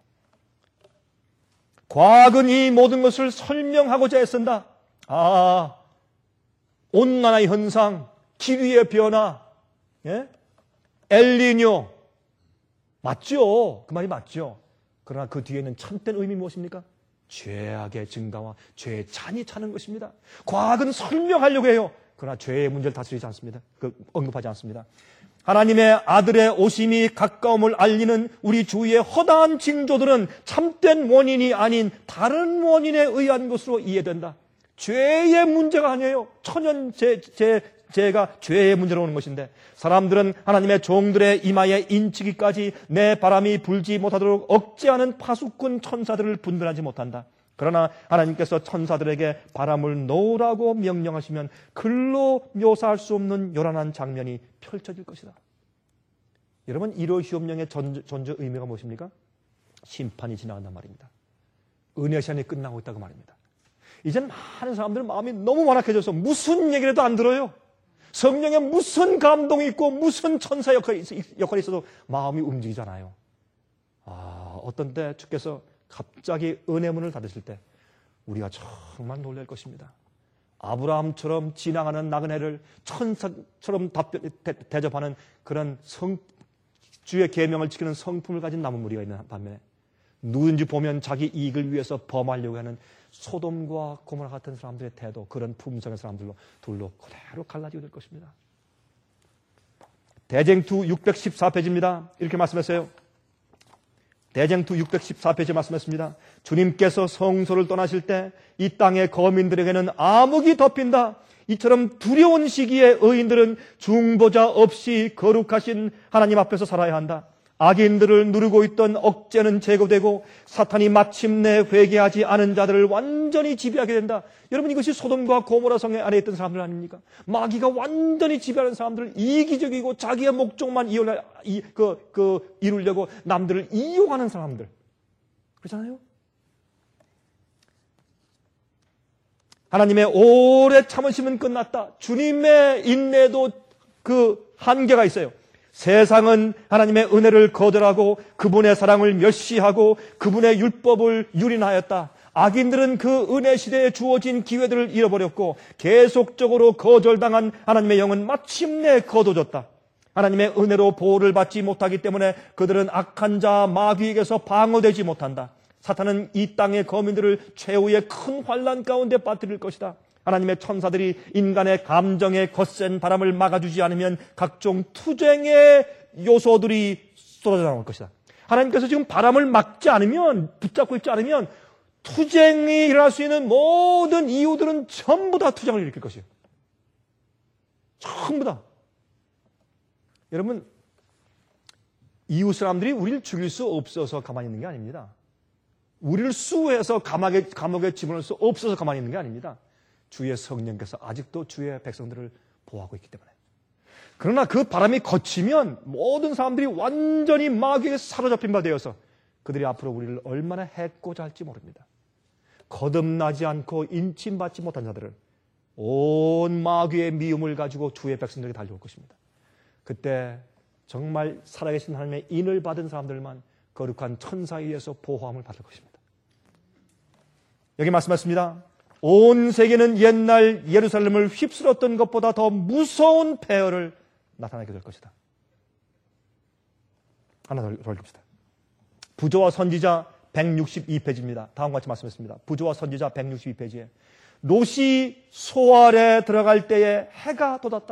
과학은 이 모든 것을 설명하고자 애쓴다. 아, 온난화 현상, 기후의 변화, 예? 엘니뇨. 맞죠? 그 말이 맞죠? 그러나 그 뒤에 있는 참된 의미 무엇입니까? 죄악의 증가와 죄의 잔이 차는 것입니다. 과학은 설명하려고 해요. 그러나 죄의 문제를 다스리지 않습니다. 그 언급하지 않습니다. 하나님의 아들의 오심이 가까움을 알리는 우리 주위의 허다한 징조들은 참된 원인이 아닌 다른 원인에 의한 것으로 이해된다. 죄의 문제가 아니에요. 천연재, 재, 죄가 죄의 문제로 오는 것인데 사람들은 하나님의 종들의 이마에 인치기까지 내 바람이 불지 못하도록 억제하는 파수꾼 천사들을 분별하지 못한다. 그러나 하나님께서 천사들에게 바람을 놓으라고 명령하시면 글로 묘사할 수 없는 요란한 장면이 펼쳐질 것이다. 여러분, 일호시험령의 전조, 전조 의미가 무엇입니까? 심판이 지나간단 말입니다. 은혜 시간이 끝나고 있다고 말입니다. 이제는 많은 사람들은 마음이 너무 완악해져서 무슨 얘기를 해도 안 들어요. 성령에 무슨 감동이 있고 무슨 천사 역할이, 역할이 있어도 마음이 움직이잖아요. 아, 어떤 때 주께서 갑자기 은혜 문을 닫으실 때 우리가 정말 놀랄 것입니다. 아브라함처럼 지나가는 나그네를 천사처럼 답변, 대, 대접하는 그런 성, 주의 계명을 지키는 성품을 가진 남은 무리가 있는 반면에 누군지 보면 자기 이익을 위해서 범하려고 하는 소돔과 고모라 같은 사람들의 태도, 그런 품성의 사람들로 둘로 그대로 갈라지게 될 것입니다. 대쟁투 육백십사 페이지입니다. 이렇게 말씀했어요. 대쟁투 육백십사 페이지에 말씀했습니다. 주님께서 성소를 떠나실 때 이 땅의 거민들에게는 암흑이 덮인다. 이처럼 두려운 시기에 의인들은 중보자 없이 거룩하신 하나님 앞에서 살아야 한다. 악인들을 누르고 있던 억제는 제거되고 사탄이 마침내 회개하지 않은 자들을 완전히 지배하게 된다. 여러분, 이것이 소돔과 고모라 성에 안에 있던 사람들 아닙니까? 마귀가 완전히 지배하는 사람들을 이기적이고 자기의 목적만 이루려, 이, 그, 그, 이루려고 남들을 이용하는 사람들. 그렇잖아요? 하나님의 오래 참으심은 끝났다. 주님의 인내도 그 한계가 있어요. 세상은 하나님의 은혜를 거절하고 그분의 사랑을 멸시하고 그분의 율법을 유린하였다. 악인들은 그 은혜 시대에 주어진 기회들을 잃어버렸고 계속적으로 거절당한 하나님의 영은 마침내 거둬졌다. 하나님의 은혜로 보호를 받지 못하기 때문에 그들은 악한 자 마귀에게서 방어되지 못한다. 사탄은 이 땅의 거민들을 최후의 큰 환난 가운데 빠뜨릴 것이다. 하나님의 천사들이 인간의 감정에 거센 바람을 막아주지 않으면 각종 투쟁의 요소들이 쏟아져 나올 것이다. 하나님께서 지금 바람을 막지 않으면, 붙잡고 있지 않으면 투쟁이 일어날 수 있는 모든 이유들은 전부 다 투쟁을 일으킬 것이에요. 전부 다. 여러분, 이웃 사람들이 우리를 죽일 수 없어서 가만히 있는 게 아닙니다. 우리를 수호해서 감옥에, 감옥에 집어넣을 수 없어서 가만히 있는 게 아닙니다. 주의 성령께서 아직도 주의 백성들을 보호하고 있기 때문에. 그러나 그 바람이 거치면 모든 사람들이 완전히 마귀에게 사로잡힌 바 되어서 그들이 앞으로 우리를 얼마나 해코자 할지 모릅니다. 거듭나지 않고 인침받지 못한 자들은 온 마귀의 미움을 가지고 주의 백성들에게 달려올 것입니다. 그때 정말 살아계신 하나님의 인을 받은 사람들만 거룩한 천사에 의해서 보호함을 받을 것입니다. 여기 말씀하십니다. 온 세계는 옛날 예루살렘을 휩쓸었던 것보다 더 무서운 폐허를 나타나게 될 것이다. 하나 더 읽읍시다. 부조와 선지자 백육십이 페이지입니다. 다음과 같이 말씀했습니다. 부조와 선지자 백육십이 페이지에 롯이 소 아래 들어갈 때에 해가 돋았다.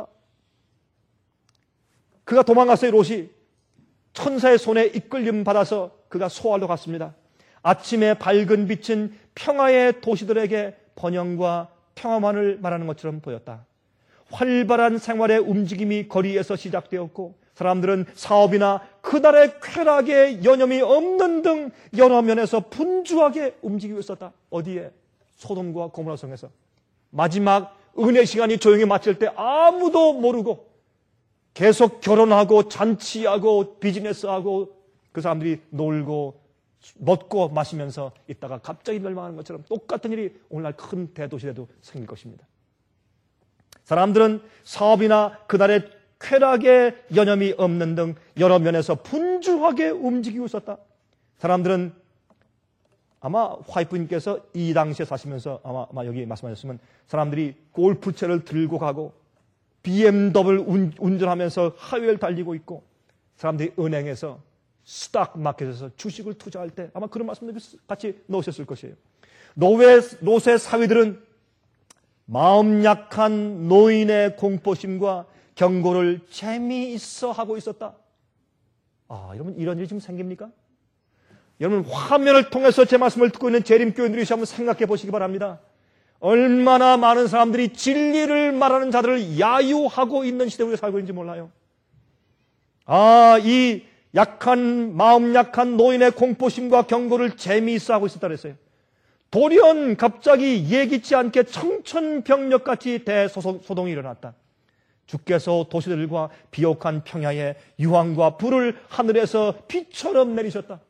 그가 도망갔어요. 롯이 천사의 손에 이끌림 받아서 그가 소 아래로 갔습니다. 아침의 밝은 빛은 평화의 도시들에게 번영과 평화만을 말하는 것처럼 보였다. 활발한 생활의 움직임이 거리에서 시작되었고 사람들은 사업이나 그날의 쾌락에 여념이 없는 등 여러 면에서 분주하게 움직이고 있었다. 어디에? 소돔과 고모라 성에서. 마지막 은혜 시간이 조용히 마칠 때 아무도 모르고 계속 결혼하고 잔치하고 비즈니스하고 그 사람들이 놀고 먹고 마시면서 있다가 갑자기 멸망하는 것처럼 똑같은 일이 오늘날 큰 대도시에도 생길 것입니다. 사람들은 사업이나 그날의 쾌락에 여념이 없는 등 여러 면에서 분주하게 움직이고 있었다. 사람들은 아마 화이프님께서 이 당시에 사시면서 아마, 아마 여기 말씀하셨으면 사람들이 골프채를 들고 가고 비엠더블유를 운, 운전하면서 하이웨이를 달리고 있고 사람들이 은행에서 스탁 마켓에서 주식을 투자할 때 아마 그런 말씀들 같이 넣으셨을 것이에요. 노예, 노세 사위들은 마음 약한 노인의 공포심과 경고를 재미있어 하고 있었다. 아, 여러분 이런 일이 지금 생깁니까? 여러분 화면을 통해서 제 말씀을 듣고 있는 재림교인들이 한번 생각해 보시기 바랍니다. 얼마나 많은 사람들이 진리를 말하는 자들을 야유하고 있는 시대에 우리가 살고 있는지 몰라요. 아, 이 약한, 마음 약한 노인의 공포심과 경고를 재미있어 하고 있었다 그랬어요. 돌연 갑자기 예기치 않게 청천벽력같이 대소동이 일어났다. 주께서 도시들과 비옥한 평야에 유황과 불을 하늘에서 비처럼 내리셨다.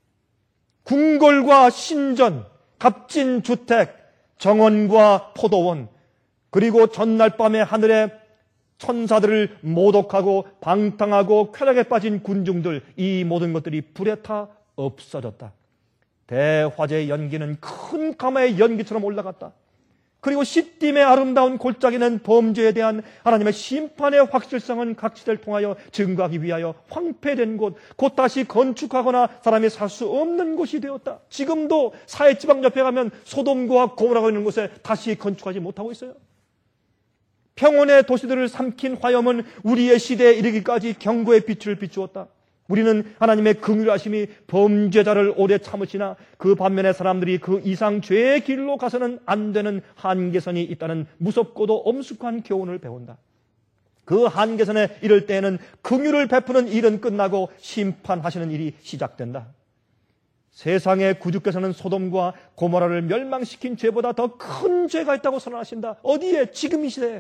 궁궐과 신전, 값진 주택, 정원과 포도원, 그리고 전날 밤에 하늘에 천사들을 모독하고 방탕하고 쾌락에 빠진 군중들, 이 모든 것들이 불에 타 없어졌다. 대화제의 연기는 큰 가마의 연기처럼 올라갔다. 그리고 시딤의 아름다운 골짜기는 범죄에 대한 하나님의 심판의 확실성은 각시대를 통하여 증거하기 위하여 황폐된 곳, 곧 다시 건축하거나 사람이 살 수 없는 곳이 되었다. 지금도 사해지방 옆에 가면 소돔과 고모라가 있는 곳에 다시 건축하지 못하고 있어요. 평온의 도시들을 삼킨 화염은 우리의 시대에 이르기까지 경고의 빛을 비추었다. 우리는 하나님의 긍휼하심이 범죄자를 오래 참으시나 그 반면에 사람들이 그 이상 죄의 길로 가서는 안 되는 한계선이 있다는 무섭고도 엄숙한 교훈을 배운다. 그 한계선에 이를 때에는 긍휼을 베푸는 일은 끝나고 심판하시는 일이 시작된다. 세상의 구주께서는 소돔과 고모라를 멸망시킨 죄보다 더 큰 죄가 있다고 선언하신다. 어디에? 지금 이 시대에.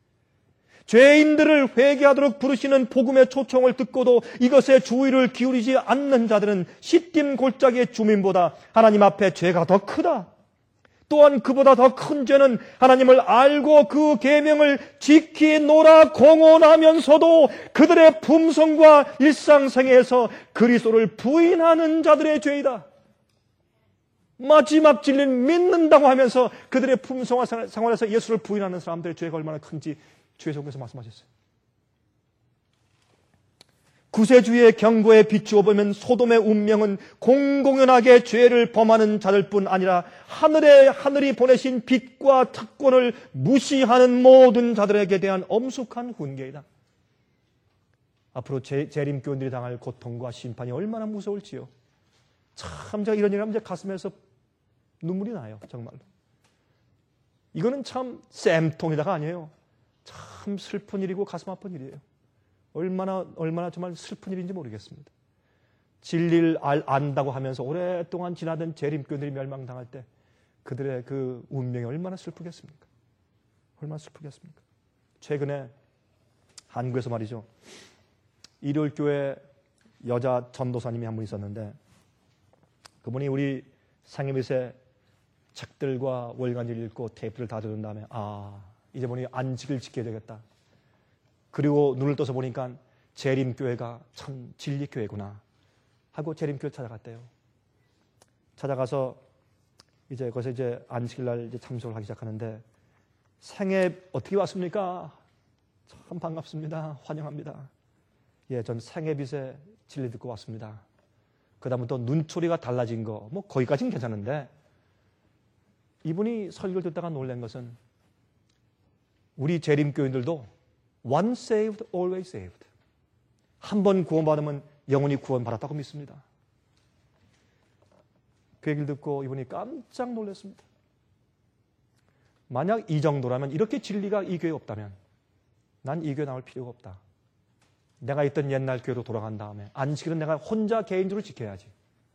죄인들을 회개하도록 부르시는 복음의 초청을 듣고도 이것에 주의를 기울이지 않는 자들은 시딤 골짜기의 주민보다 하나님 앞에 죄가 더 크다. 또한 그보다 더 큰 죄는 하나님을 알고 그 계명을 지키노라 공언하면서도 그들의 품성과 일상생애에서 그리스도를 부인하는 자들의 죄이다. 마지막 진리는 믿는다고 하면서 그들의 품성과 생활에서 예수를 부인하는 사람들의 죄가 얼마나 큰지 주의성께서 말씀하셨어요. 구세주의 경고에 비추어 보면 소돔의 운명은 공공연하게 죄를 범하는 자들뿐 아니라 하늘에 하늘이 보내신 빛과 특권을 무시하는 모든 자들에게 대한 엄숙한 훈계이다. 앞으로 재, 재림교인들이 당할 고통과 심판이 얼마나 무서울지요. 참 제가 이런 얘기하면 제 가슴에서 눈물이 나요. 정말로. 이거는 참 쌤통이다가 아니에요. 참 슬픈 일이고 가슴 아픈 일이에요. 얼마나 얼마나 정말 슬픈 일인지 모르겠습니다. 진리를 알, 안다고 하면서 오랫동안 지나던 재림교인들이 멸망당할 때 그들의 그 운명이 얼마나 슬프겠습니까? 얼마나 슬프겠습니까? 최근에 한국에서 말이죠. 일요일교회 여자 전도사님이 한 분 있었는데 그분이 우리 상임윗의 책들과 월간지를 읽고 테이프를 다 들은 다음에 아 이제 보니 안식을 지켜야 되겠다. 그리고 눈을 떠서 보니까 재림교회가 참 진리교회구나 하고 재림교회 찾아갔대요. 찾아가서 이제 거기서 이제 안식일날 이제 참석을 하기 시작하는데 생애 어떻게 왔습니까? 참 반갑습니다. 환영합니다. 예, 전 생애빛에 진리 듣고 왔습니다. 그 다음부터 눈초리가 달라진 거, 뭐 거기까지는 괜찮은데 이분이 설교를 듣다가 놀란 것은 우리 재림교인들도 one saved, always saved. 한 번 구원받으면 영원히 구원받았다고 믿습니다. 그 얘기를 듣고 이분이 깜짝 놀랐습니다. 만약 이 정도라면 이렇게 진리가 이 교회에 없다면 난 이 교회 나올 필요가 없다. 내가 있던 옛날 교회로 돌아간 다음에 안식일은 내가 혼자 개인적으로 지켜야지.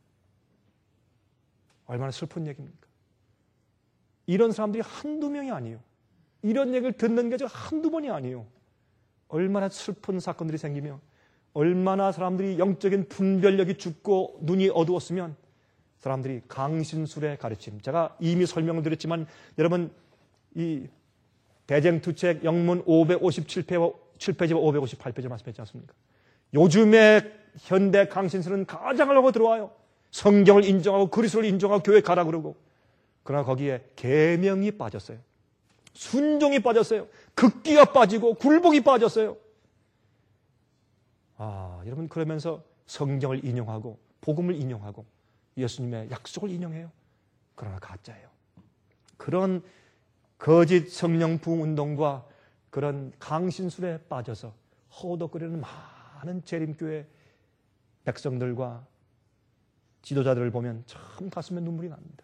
얼마나 슬픈 얘기입니까? 이런 사람들이 한두 명이 아니에요. 이런 얘기를 듣는 게 한두 번이 아니에요. 얼마나 슬픈 사건들이 생기며 얼마나 사람들이 영적인 분별력이 죽고 눈이 어두웠으면 사람들이 강신술의 가르침. 제가 이미 설명을 드렸지만 여러분 이 대쟁투책 영문 오백오십칠 페이지와 오백오십팔 페이지 말씀했지 않습니까? 요즘에 현대 강신술은 가장을 하고 들어와요. 성경을 인정하고 그리스도를 인정하고 교회 가라 그러고. 그러나 거기에 계명이 빠졌어요. 순종이 빠졌어요. 극기가 빠지고 굴복이 빠졌어요. 아, 여러분 그러면서 성경을 인용하고 복음을 인용하고 예수님의 약속을 인용해요. 그러나 가짜예요. 그런 거짓 성령 부흥 운동과 그런 강신술에 빠져서 허우덕거리는 많은 재림교회 백성들과 지도자들을 보면 참 가슴에 눈물이 납니다.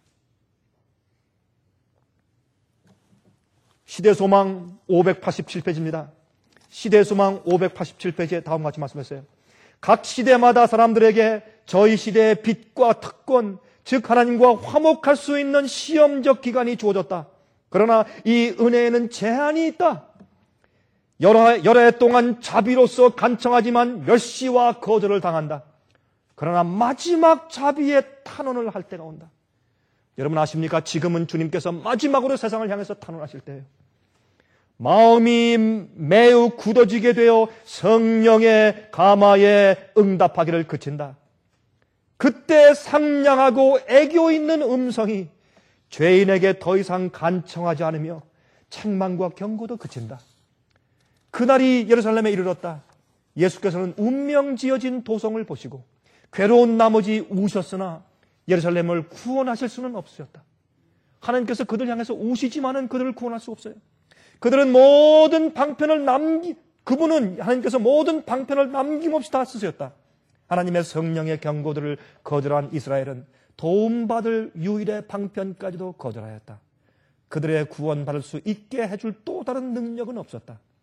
시대소망 오백팔십칠 페이지입니다. 시대소망 오백팔십칠 페이지에 다음과 같이 말씀했어요. 각 시대마다 사람들에게 저희 시대의 빛과 특권, 즉 하나님과 화목할 수 있는 시험적 기간이 주어졌다. 그러나 이 은혜에는 제한이 있다. 여러, 여러 해 동안 자비로서 간청하지만 멸시와 거절을 당한다. 그러나 마지막 자비의 탄원을 할 때가 온다. 여러분 아십니까? 지금은 주님께서 마지막으로 세상을 향해서 탄원하실 때예요. 마음이 매우 굳어지게 되어 성령의 가마에 응답하기를 그친다. 그때 상냥하고 애교 있는 음성이 죄인에게 더 이상 간청하지 않으며 책망과 경고도 그친다. 그날이 예루살렘에 이르렀다. 예수께서는 운명지어진 도성을 보시고 괴로운 나머지 우셨으나 예루살렘을 구원하실 수는 없으셨다. 하나님께서 그들 향해서 우시지만은 그들을 구원할 수 없어요. 그들은 모든 방편을 남기, 그분은 하나님께서 모든 방편을 남김없이 다 쓰셨다. 하나님의 성령의 경고들을 거절한 이스라엘은 도움받을 유일의 방편까지도 거절하였다. 그들의 구원받을 수 있게 해줄 또 다른 능력은 없었다.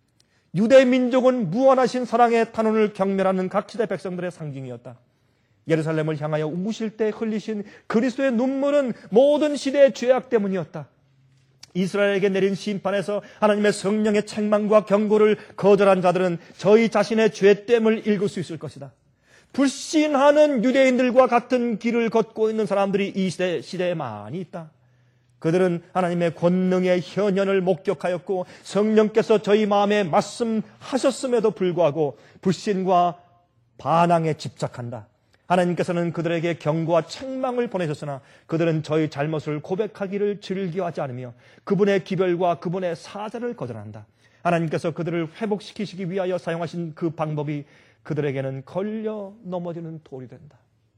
유대 민족은 무한하신 사랑의 탄원을 경멸하는 각 시대 백성들의 상징이었다. 예루살렘을 향하여 우실 때 흘리신 그리스도의 눈물은 모든 시대의 죄악 때문이었다. 이스라엘에게 내린 심판에서 하나님의 성령의 책망과 경고를 거절한 자들은 저희 자신의 죄됨을 읽을 수 있을 것이다. 불신하는 유대인들과 같은 길을 걷고 있는 사람들이 이 시대, 시대에 많이 있다. 그들은 하나님의 권능의 현현을 목격하였고 성령께서 저희 마음에 말씀하셨음에도 불구하고 불신과 반항에 집착한다. 하나님께서는 그들에게 경고와 책망을 보내셨으나 그들은 저희 잘못을 고백하기를 즐겨하지 않으며 그분의 기별과 그분의 사자를 거절한다. 하나님께서 그들을 회복시키시기 위하여 사용하신 그 방법이 그들에게는 걸려 넘어지는 돌이 된다.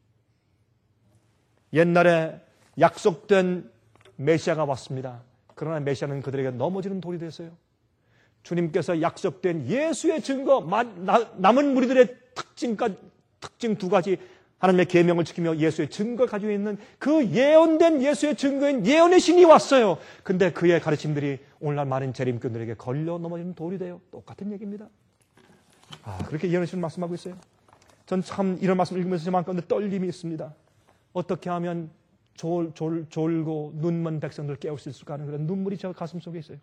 옛날에 약속된 메시아가 왔습니다. 그러나 메시아는 그들에게 넘어지는 돌이 됐어요. 주님께서 약속된 예수의 증거, 남은 무리들의 특징까지, 특징 두 가지, 하나님의 계명을 지키며 예수의 증거를 가지고 있는 그 예언된 예수의 증거인 예언의 신이 왔어요. 근데 그의 가르침들이 오늘날 많은 재림꾼들에게 걸려 넘어지는 돌이 돼요. 똑같은 얘기입니다. 아, 그렇게 예언의 신을 말씀하고 있어요. 전 참 이런 말씀을 읽으면서 저만 가운데 떨림이 있습니다. 어떻게 하면 졸, 졸, 졸고 눈먼 백성들 깨울 수 있을까 하는 그런 눈물이 저 가슴 속에 있어요.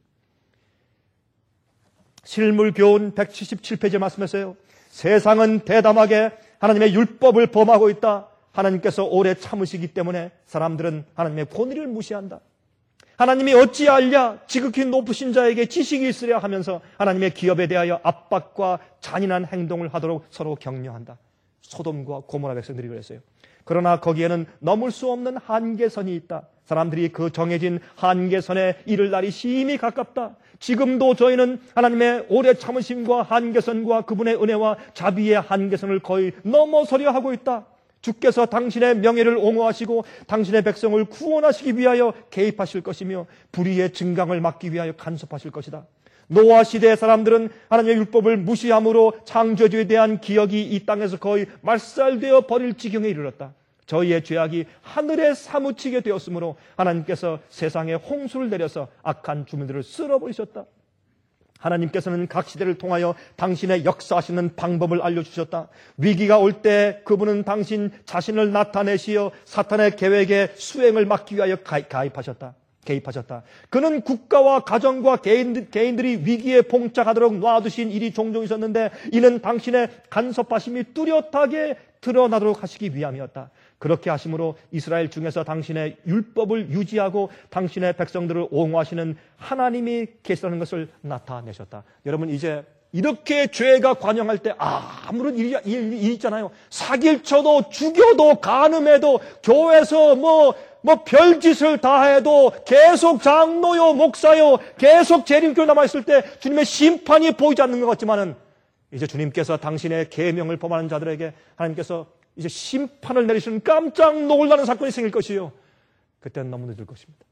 실물교훈 백칠십칠 페이지에 말씀했어요. 세상은 대담하게 하나님의 율법을 범하고 있다. 하나님께서 오래 참으시기 때문에 사람들은 하나님의 권위를 무시한다. 하나님이 어찌 알랴 지극히 높으신 자에게 지식이 있으랴 하면서 하나님의 기업에 대하여 압박과 잔인한 행동을 하도록 서로 격려한다. 소돔과 고모라 백성들이 그랬어요. 그러나 거기에는 넘을 수 없는 한계선이 있다. 사람들이 그 정해진 한계선에 이를 날이 심히 가깝다. 지금도 저희는 하나님의 오래 참으심과 한계선과 그분의 은혜와 자비의 한계선을 거의 넘어서려 하고 있다. 주께서 당신의 명예를 옹호하시고 당신의 백성을 구원하시기 위하여 개입하실 것이며 불의의 증강을 막기 위하여 간섭하실 것이다. 노아 시대의 사람들은 하나님의 율법을 무시함으로 창조주에 대한 기억이 이 땅에서 거의 말살되어 버릴 지경에 이르렀다. 저희의 죄악이 하늘에 사무치게 되었으므로 하나님께서 세상에 홍수를 내려서 악한 주민들을 쓸어버리셨다. 하나님께서는 각 시대를 통하여 당신의 역사하시는 방법을 알려주셨다. 위기가 올 때 그분은 당신 자신을 나타내시어 사탄의 계획에 수행을 막기 위하여 가입하셨다. 개입하셨다. 그는 국가와 가정과 개인들, 개인들이 위기에 봉착하도록 놔두신 일이 종종 있었는데 이는 당신의 간섭하심이 뚜렷하게 드러나도록 하시기 위함이었다. 그렇게 하심으로 이스라엘 중에서 당신의 율법을 유지하고 당신의 백성들을 옹호하시는 하나님이 계시다는 것을 나타내셨다. 여러분, 이제 이렇게 죄가 관영할 때 아무런 일이, 일, 일 있잖아요. 사기를 쳐도 죽여도 간음해도 교회에서 뭐 뭐 별짓을 다 해도 계속 장로요 목사요 계속 재림교에 남아있을 때 주님의 심판이 보이지 않는 것 같지만은 이제 주님께서 당신의 계명을 범하는 자들에게 하나님께서 이제 심판을 내리시는 깜짝 놀라는 사건이 생길 것이요. 그때는 너무 늦을 것입니다.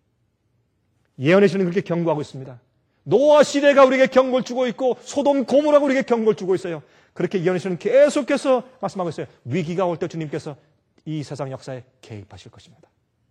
예언의 신은 그렇게 경고하고 있습니다. 노아 시대가 우리에게 경고를 주고 있고 소돔 고모라가 우리에게 경고를 주고 있어요. 그렇게 예언의 신은 계속해서 말씀하고 있어요. 위기가 올 때 주님께서 이 세상 역사에 개입하실 것입니다.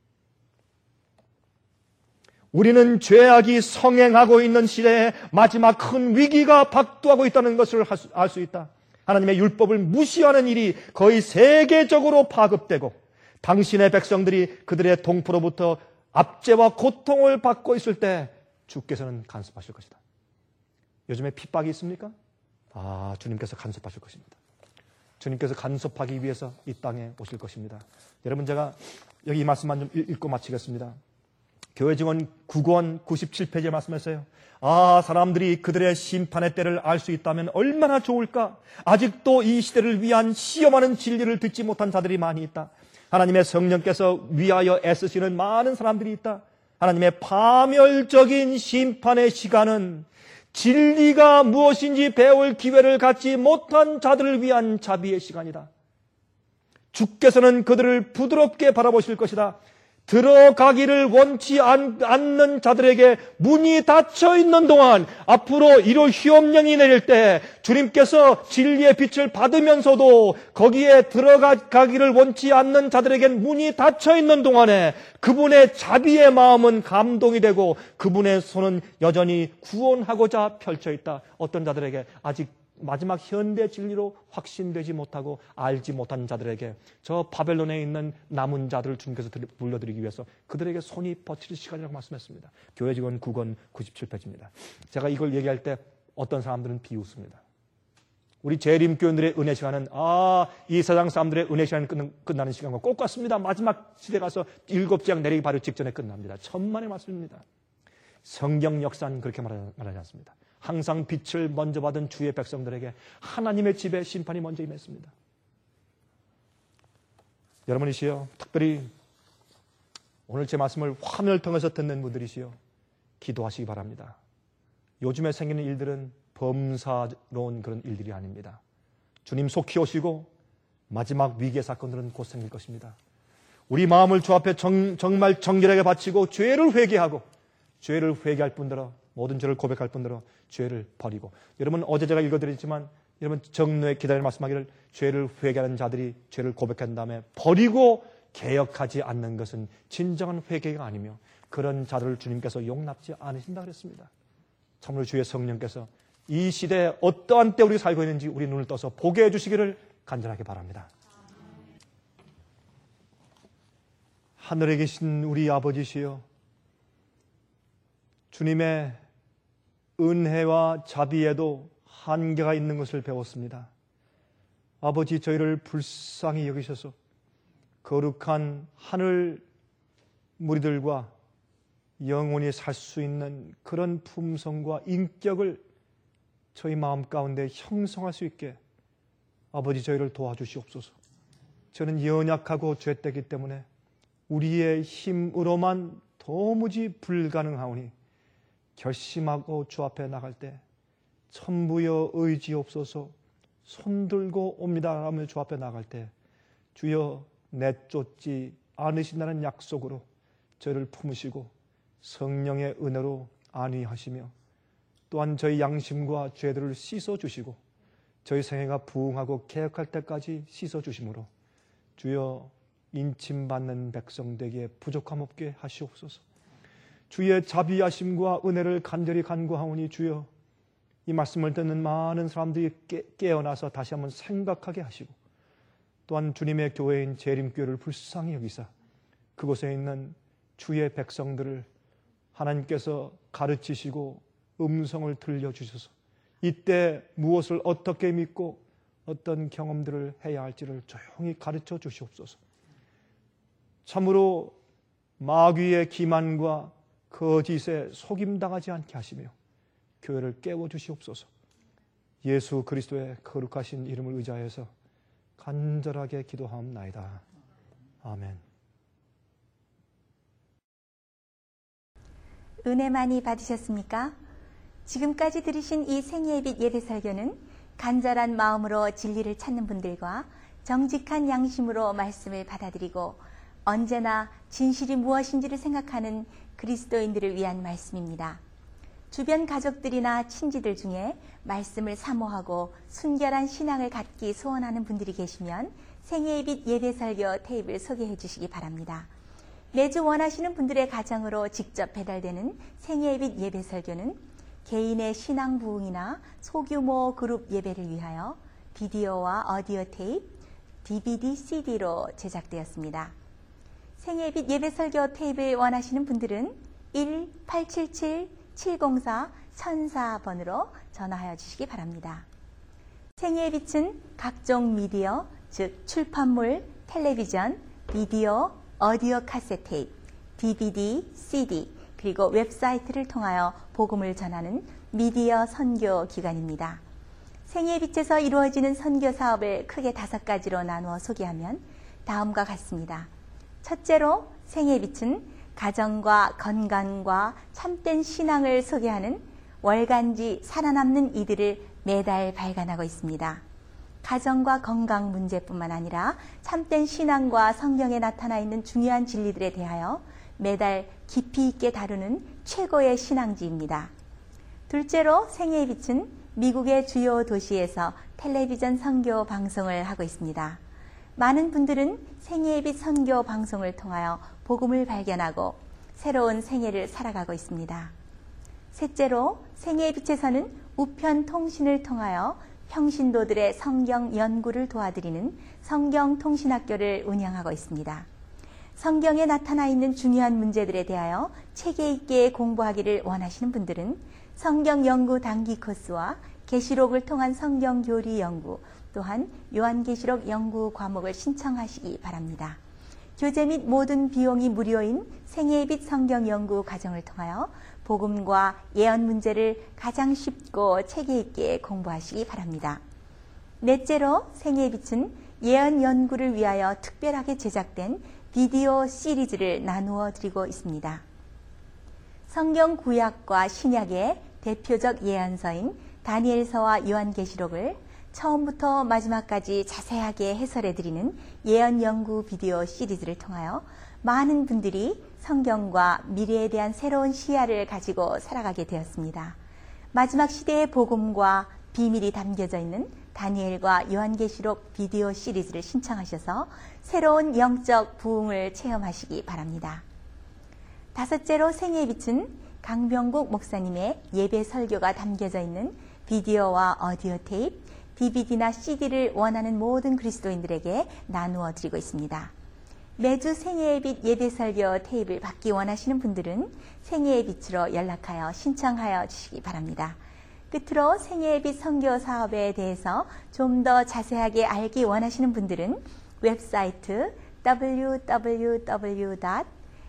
우리는 죄악이 성행하고 있는 시대에 마지막 큰 위기가 박두하고 있다는 것을 알 수 있다. 하나님의 율법을 무시하는 일이 거의 세계적으로 파급되고 당신의 백성들이 그들의 동포로부터 압제와 고통을 받고 있을 때 주께서는 간섭하실 것이다. 요즘에 핍박이 있습니까? 아, 주님께서 간섭하실 것입니다. 주님께서 간섭하기 위해서 이 땅에 오실 것입니다. 여러분, 제가 여기 이 말씀만 좀 읽고 마치겠습니다. 교회 증언 구 권 구십칠 페이지에 말씀했어요. 아, 사람들이 그들의 심판의 때를 알 수 있다면 얼마나 좋을까? 아직도 이 시대를 위한 시험하는 진리를 듣지 못한 자들이 많이 있다. 하나님의 성령께서 위하여 애쓰시는 많은 사람들이 있다. 하나님의 파멸적인 심판의 시간은 진리가 무엇인지 배울 기회를 갖지 못한 자들을 위한 자비의 시간이다. 주께서는 그들을 부드럽게 바라보실 것이다. 들어가기를 원치 않, 않는 자들에게 문이 닫혀 있는 동안 앞으로 이로 시험령이 내릴 때 주님께서 진리의 빛을 받으면서도 거기에 들어가기를 원치 않는 자들에겐 문이 닫혀 있는 동안에 그분의 자비의 마음은 감동이 되고 그분의 손은 여전히 구원하고자 펼쳐 있다. 어떤 자들에게 아직 마지막 현대 진리로 확신되지 못하고 알지 못한 자들에게 저 바벨론에 있는 남은 자들을 주님께서 불러드리기 위해서 그들에게 손이 뻗칠 시간이라고 말씀했습니다. 교회직원 구 권 구십칠 페이지입니다. 제가 이걸 얘기할 때 어떤 사람들은 비웃습니다. 우리 재림교인들의 은혜 시간은 아, 이 세상 사람들의 은혜 시간이 끝나는 시간과 꼭 같습니다. 마지막 시대 가서 일곱 장 내리기 바로 직전에 끝납니다. 천만의 말씀입니다. 성경 역사는 그렇게 말하지 않습니다. 항상 빛을 먼저 받은 주의 백성들에게 하나님의 집에 심판이 먼저 임했습니다. 여러분이시여, 특별히 오늘 제 말씀을 화면을 통해서 듣는 분들이시여, 기도하시기 바랍니다. 요즘에 생기는 일들은 범사로운 그런 일들이 아닙니다. 주님 속히 오시고 마지막 위기의 사건들은 곧 생길 것입니다. 우리 마음을 주 앞에 정, 정말 정결하게 바치고 죄를 회개하고 죄를 회개할 뿐더러 모든 죄를 고백할 뿐더러 죄를 버리고, 여러분 어제 제가 읽어드렸지만 여러분 정로에 기다리는 말씀하기를 죄를 회개하는 자들이 죄를 고백한 다음에 버리고 개혁하지 않는 것은 진정한 회개가 아니며 그런 자들을 주님께서 용납지 않으신다 그랬습니다. 참으로 주의 성령께서 이 시대에 어떠한 때 우리 살고 있는지 우리 눈을 떠서 보게 해주시기를 간절하게 바랍니다. 하늘에 계신 우리 아버지시여, 주님의 은혜와 자비에도 한계가 있는 것을 배웠습니다. 아버지, 저희를 불쌍히 여기셔서 거룩한 하늘 무리들과 영원히 살 수 있는 그런 품성과 인격을 저희 마음 가운데 형성할 수 있게 아버지 저희를 도와주시옵소서. 저는 연약하고 죄되기 때문에 우리의 힘으로만 도무지 불가능하오니 결심하고 주 앞에 나갈 때 천부여 의지옵소서, 손들고 옵니다 하며 주 앞에 나갈 때 주여 내쫓지 않으신다는 약속으로 저를 품으시고 성령의 은혜로 안위하시며 또한 저희 양심과 죄들을 씻어주시고 저희 생애가 부흥하고 개혁할 때까지 씻어주심으로 주여 인침받는 백성 되기에 부족함 없게 하시옵소서. 주의 자비하심과 은혜를 간절히 간구하오니 주여 이 말씀을 듣는 많은 사람들이 깨, 깨어나서 다시 한번 생각하게 하시고 또한 주님의 교회인 재림교회를 불쌍히 여기사 그곳에 있는 주의 백성들을 하나님께서 가르치시고 음성을 들려주셔서 이때 무엇을 어떻게 믿고 어떤 경험들을 해야 할지를 조용히 가르쳐 주시옵소서. 참으로 마귀의 기만과 거짓에 속임당하지 않게 하시며 교회를 깨워주시옵소서. 예수 그리스도의 거룩하신 이름을 의지하여서 간절하게 기도하옵나이다. 아멘. 은혜 많이 받으셨습니까? 지금까지 들으신 이 생애의 빛 예배 설교는 간절한 마음으로 진리를 찾는 분들과 정직한 양심으로 말씀을 받아들이고 언제나 진실이 무엇인지를 생각하는 그리스도인들을 위한 말씀입니다. 주변 가족들이나 친지들 중에 말씀을 사모하고 순결한 신앙을 갖기 소원하는 분들이 계시면 생애의 빛 예배 설교 테이프를 소개해 주시기 바랍니다. 매주 원하시는 분들의 가정으로 직접 배달되는 생애의 빛 예배 설교는 개인의 신앙 부흥이나 소규모 그룹 예배를 위하여 비디오와 오디오 테이프, 디비디, 씨디로 제작되었습니다. 생애의 빛 예배 설교 테이프를 원하시는 분들은 일 팔칠칠 칠공사 천사 번으로 전화하여 주시기 바랍니다. 생애의 빛은 각종 미디어, 즉 출판물, 텔레비전, 비디오, 오디오 카세트 테이프, 디비디, 씨디, 그리고 웹사이트를 통하여 복음을 전하는 미디어 선교 기관입니다. 생애의 빛에서 이루어지는 선교 사업을 크게 다섯 가지로 나누어 소개하면 다음과 같습니다. 첫째로 생애의 빛은 가정과 건강과 참된 신앙을 소개하는 월간지 살아남는 이들을 매달 발간하고 있습니다. 가정과 건강 문제뿐만 아니라 참된 신앙과 성경에 나타나 있는 중요한 진리들에 대하여 매달 깊이 있게 다루는 최고의 신앙지입니다. 둘째로 생애의 빛은 미국의 주요 도시에서 텔레비전 선교 방송을 하고 있습니다. 많은 분들은 생애의 빛 선교 방송을 통하여 복음을 발견하고 새로운 생애를 살아가고 있습니다. 셋째로 생애의 빛에서는 우편 통신을 통하여 평신도들의 성경 연구를 도와드리는 성경통신학교를 운영하고 있습니다. 성경에 나타나 있는 중요한 문제들에 대하여 체계 있게 공부하기를 원하시는 분들은 성경 연구 단기 코스와 계시록을 통한 성경 교리 연구, 또한 요한계시록 연구 과목을 신청하시기 바랍니다. 교재 및 모든 비용이 무료인 생애의 빛 성경 연구 과정을 통하여 복음과 예언 문제를 가장 쉽고 체계 있게 공부하시기 바랍니다. 넷째로 생애의 빛은 예언 연구를 위하여 특별하게 제작된 비디오 시리즈를 나누어 드리고 있습니다. 성경 구약과 신약의 대표적 예언서인 다니엘서와 요한계시록을 처음부터 마지막까지 자세하게 해설해 드리는 예언 연구 비디오 시리즈를 통하여 많은 분들이 성경과 미래에 대한 새로운 시야를 가지고 살아가게 되었습니다. 마지막 시대의 복음과 비밀이 담겨져 있는 다니엘과 요한계시록 비디오 시리즈를 신청하셔서 새로운 영적 부흥을 체험하시기 바랍니다. 다섯째로 생애의 빛은 강병국 목사님의 예배 설교가 담겨져 있는 비디오와 오디오 테이프, 디비디나 씨디를 원하는 모든 그리스도인들에게 나누어 드리고 있습니다. 매주 생애의 빛 예배 설교 테이프를 받기 원하시는 분들은 생애의 빛으로 연락하여 신청하여 주시기 바랍니다. 끝으로 생애의 빛 선교 사업에 대해서 좀 더 자세하게 알기 원하시는 분들은 웹사이트 더블유 더블유 더블유 닷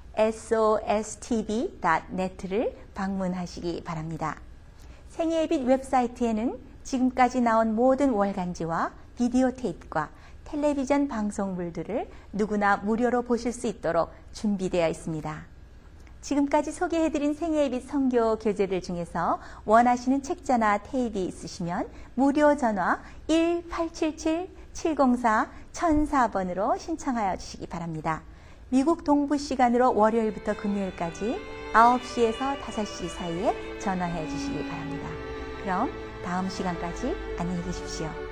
에스오에스티비 닷 넷을 방문하시기 바랍니다. 생애의 빛 웹사이트에는 지금까지 나온 모든 월간지와 비디오 테이프과 텔레비전 방송물들을 누구나 무료로 보실 수 있도록 준비되어 있습니다. 지금까지 소개해드린 생애의 빛 선교 교재들 중에서 원하시는 책자나 테이프 있으시면 무료 전화 일 팔칠칠 칠공사 천사 번으로 신청하여 주시기 바랍니다. 미국 동부 시간으로 월요일부터 금요일까지 아홉 시에서 다섯 시 사이에 전화해 주시기 바랍니다. 그럼 다음 시간까지 안녕히 계십시오.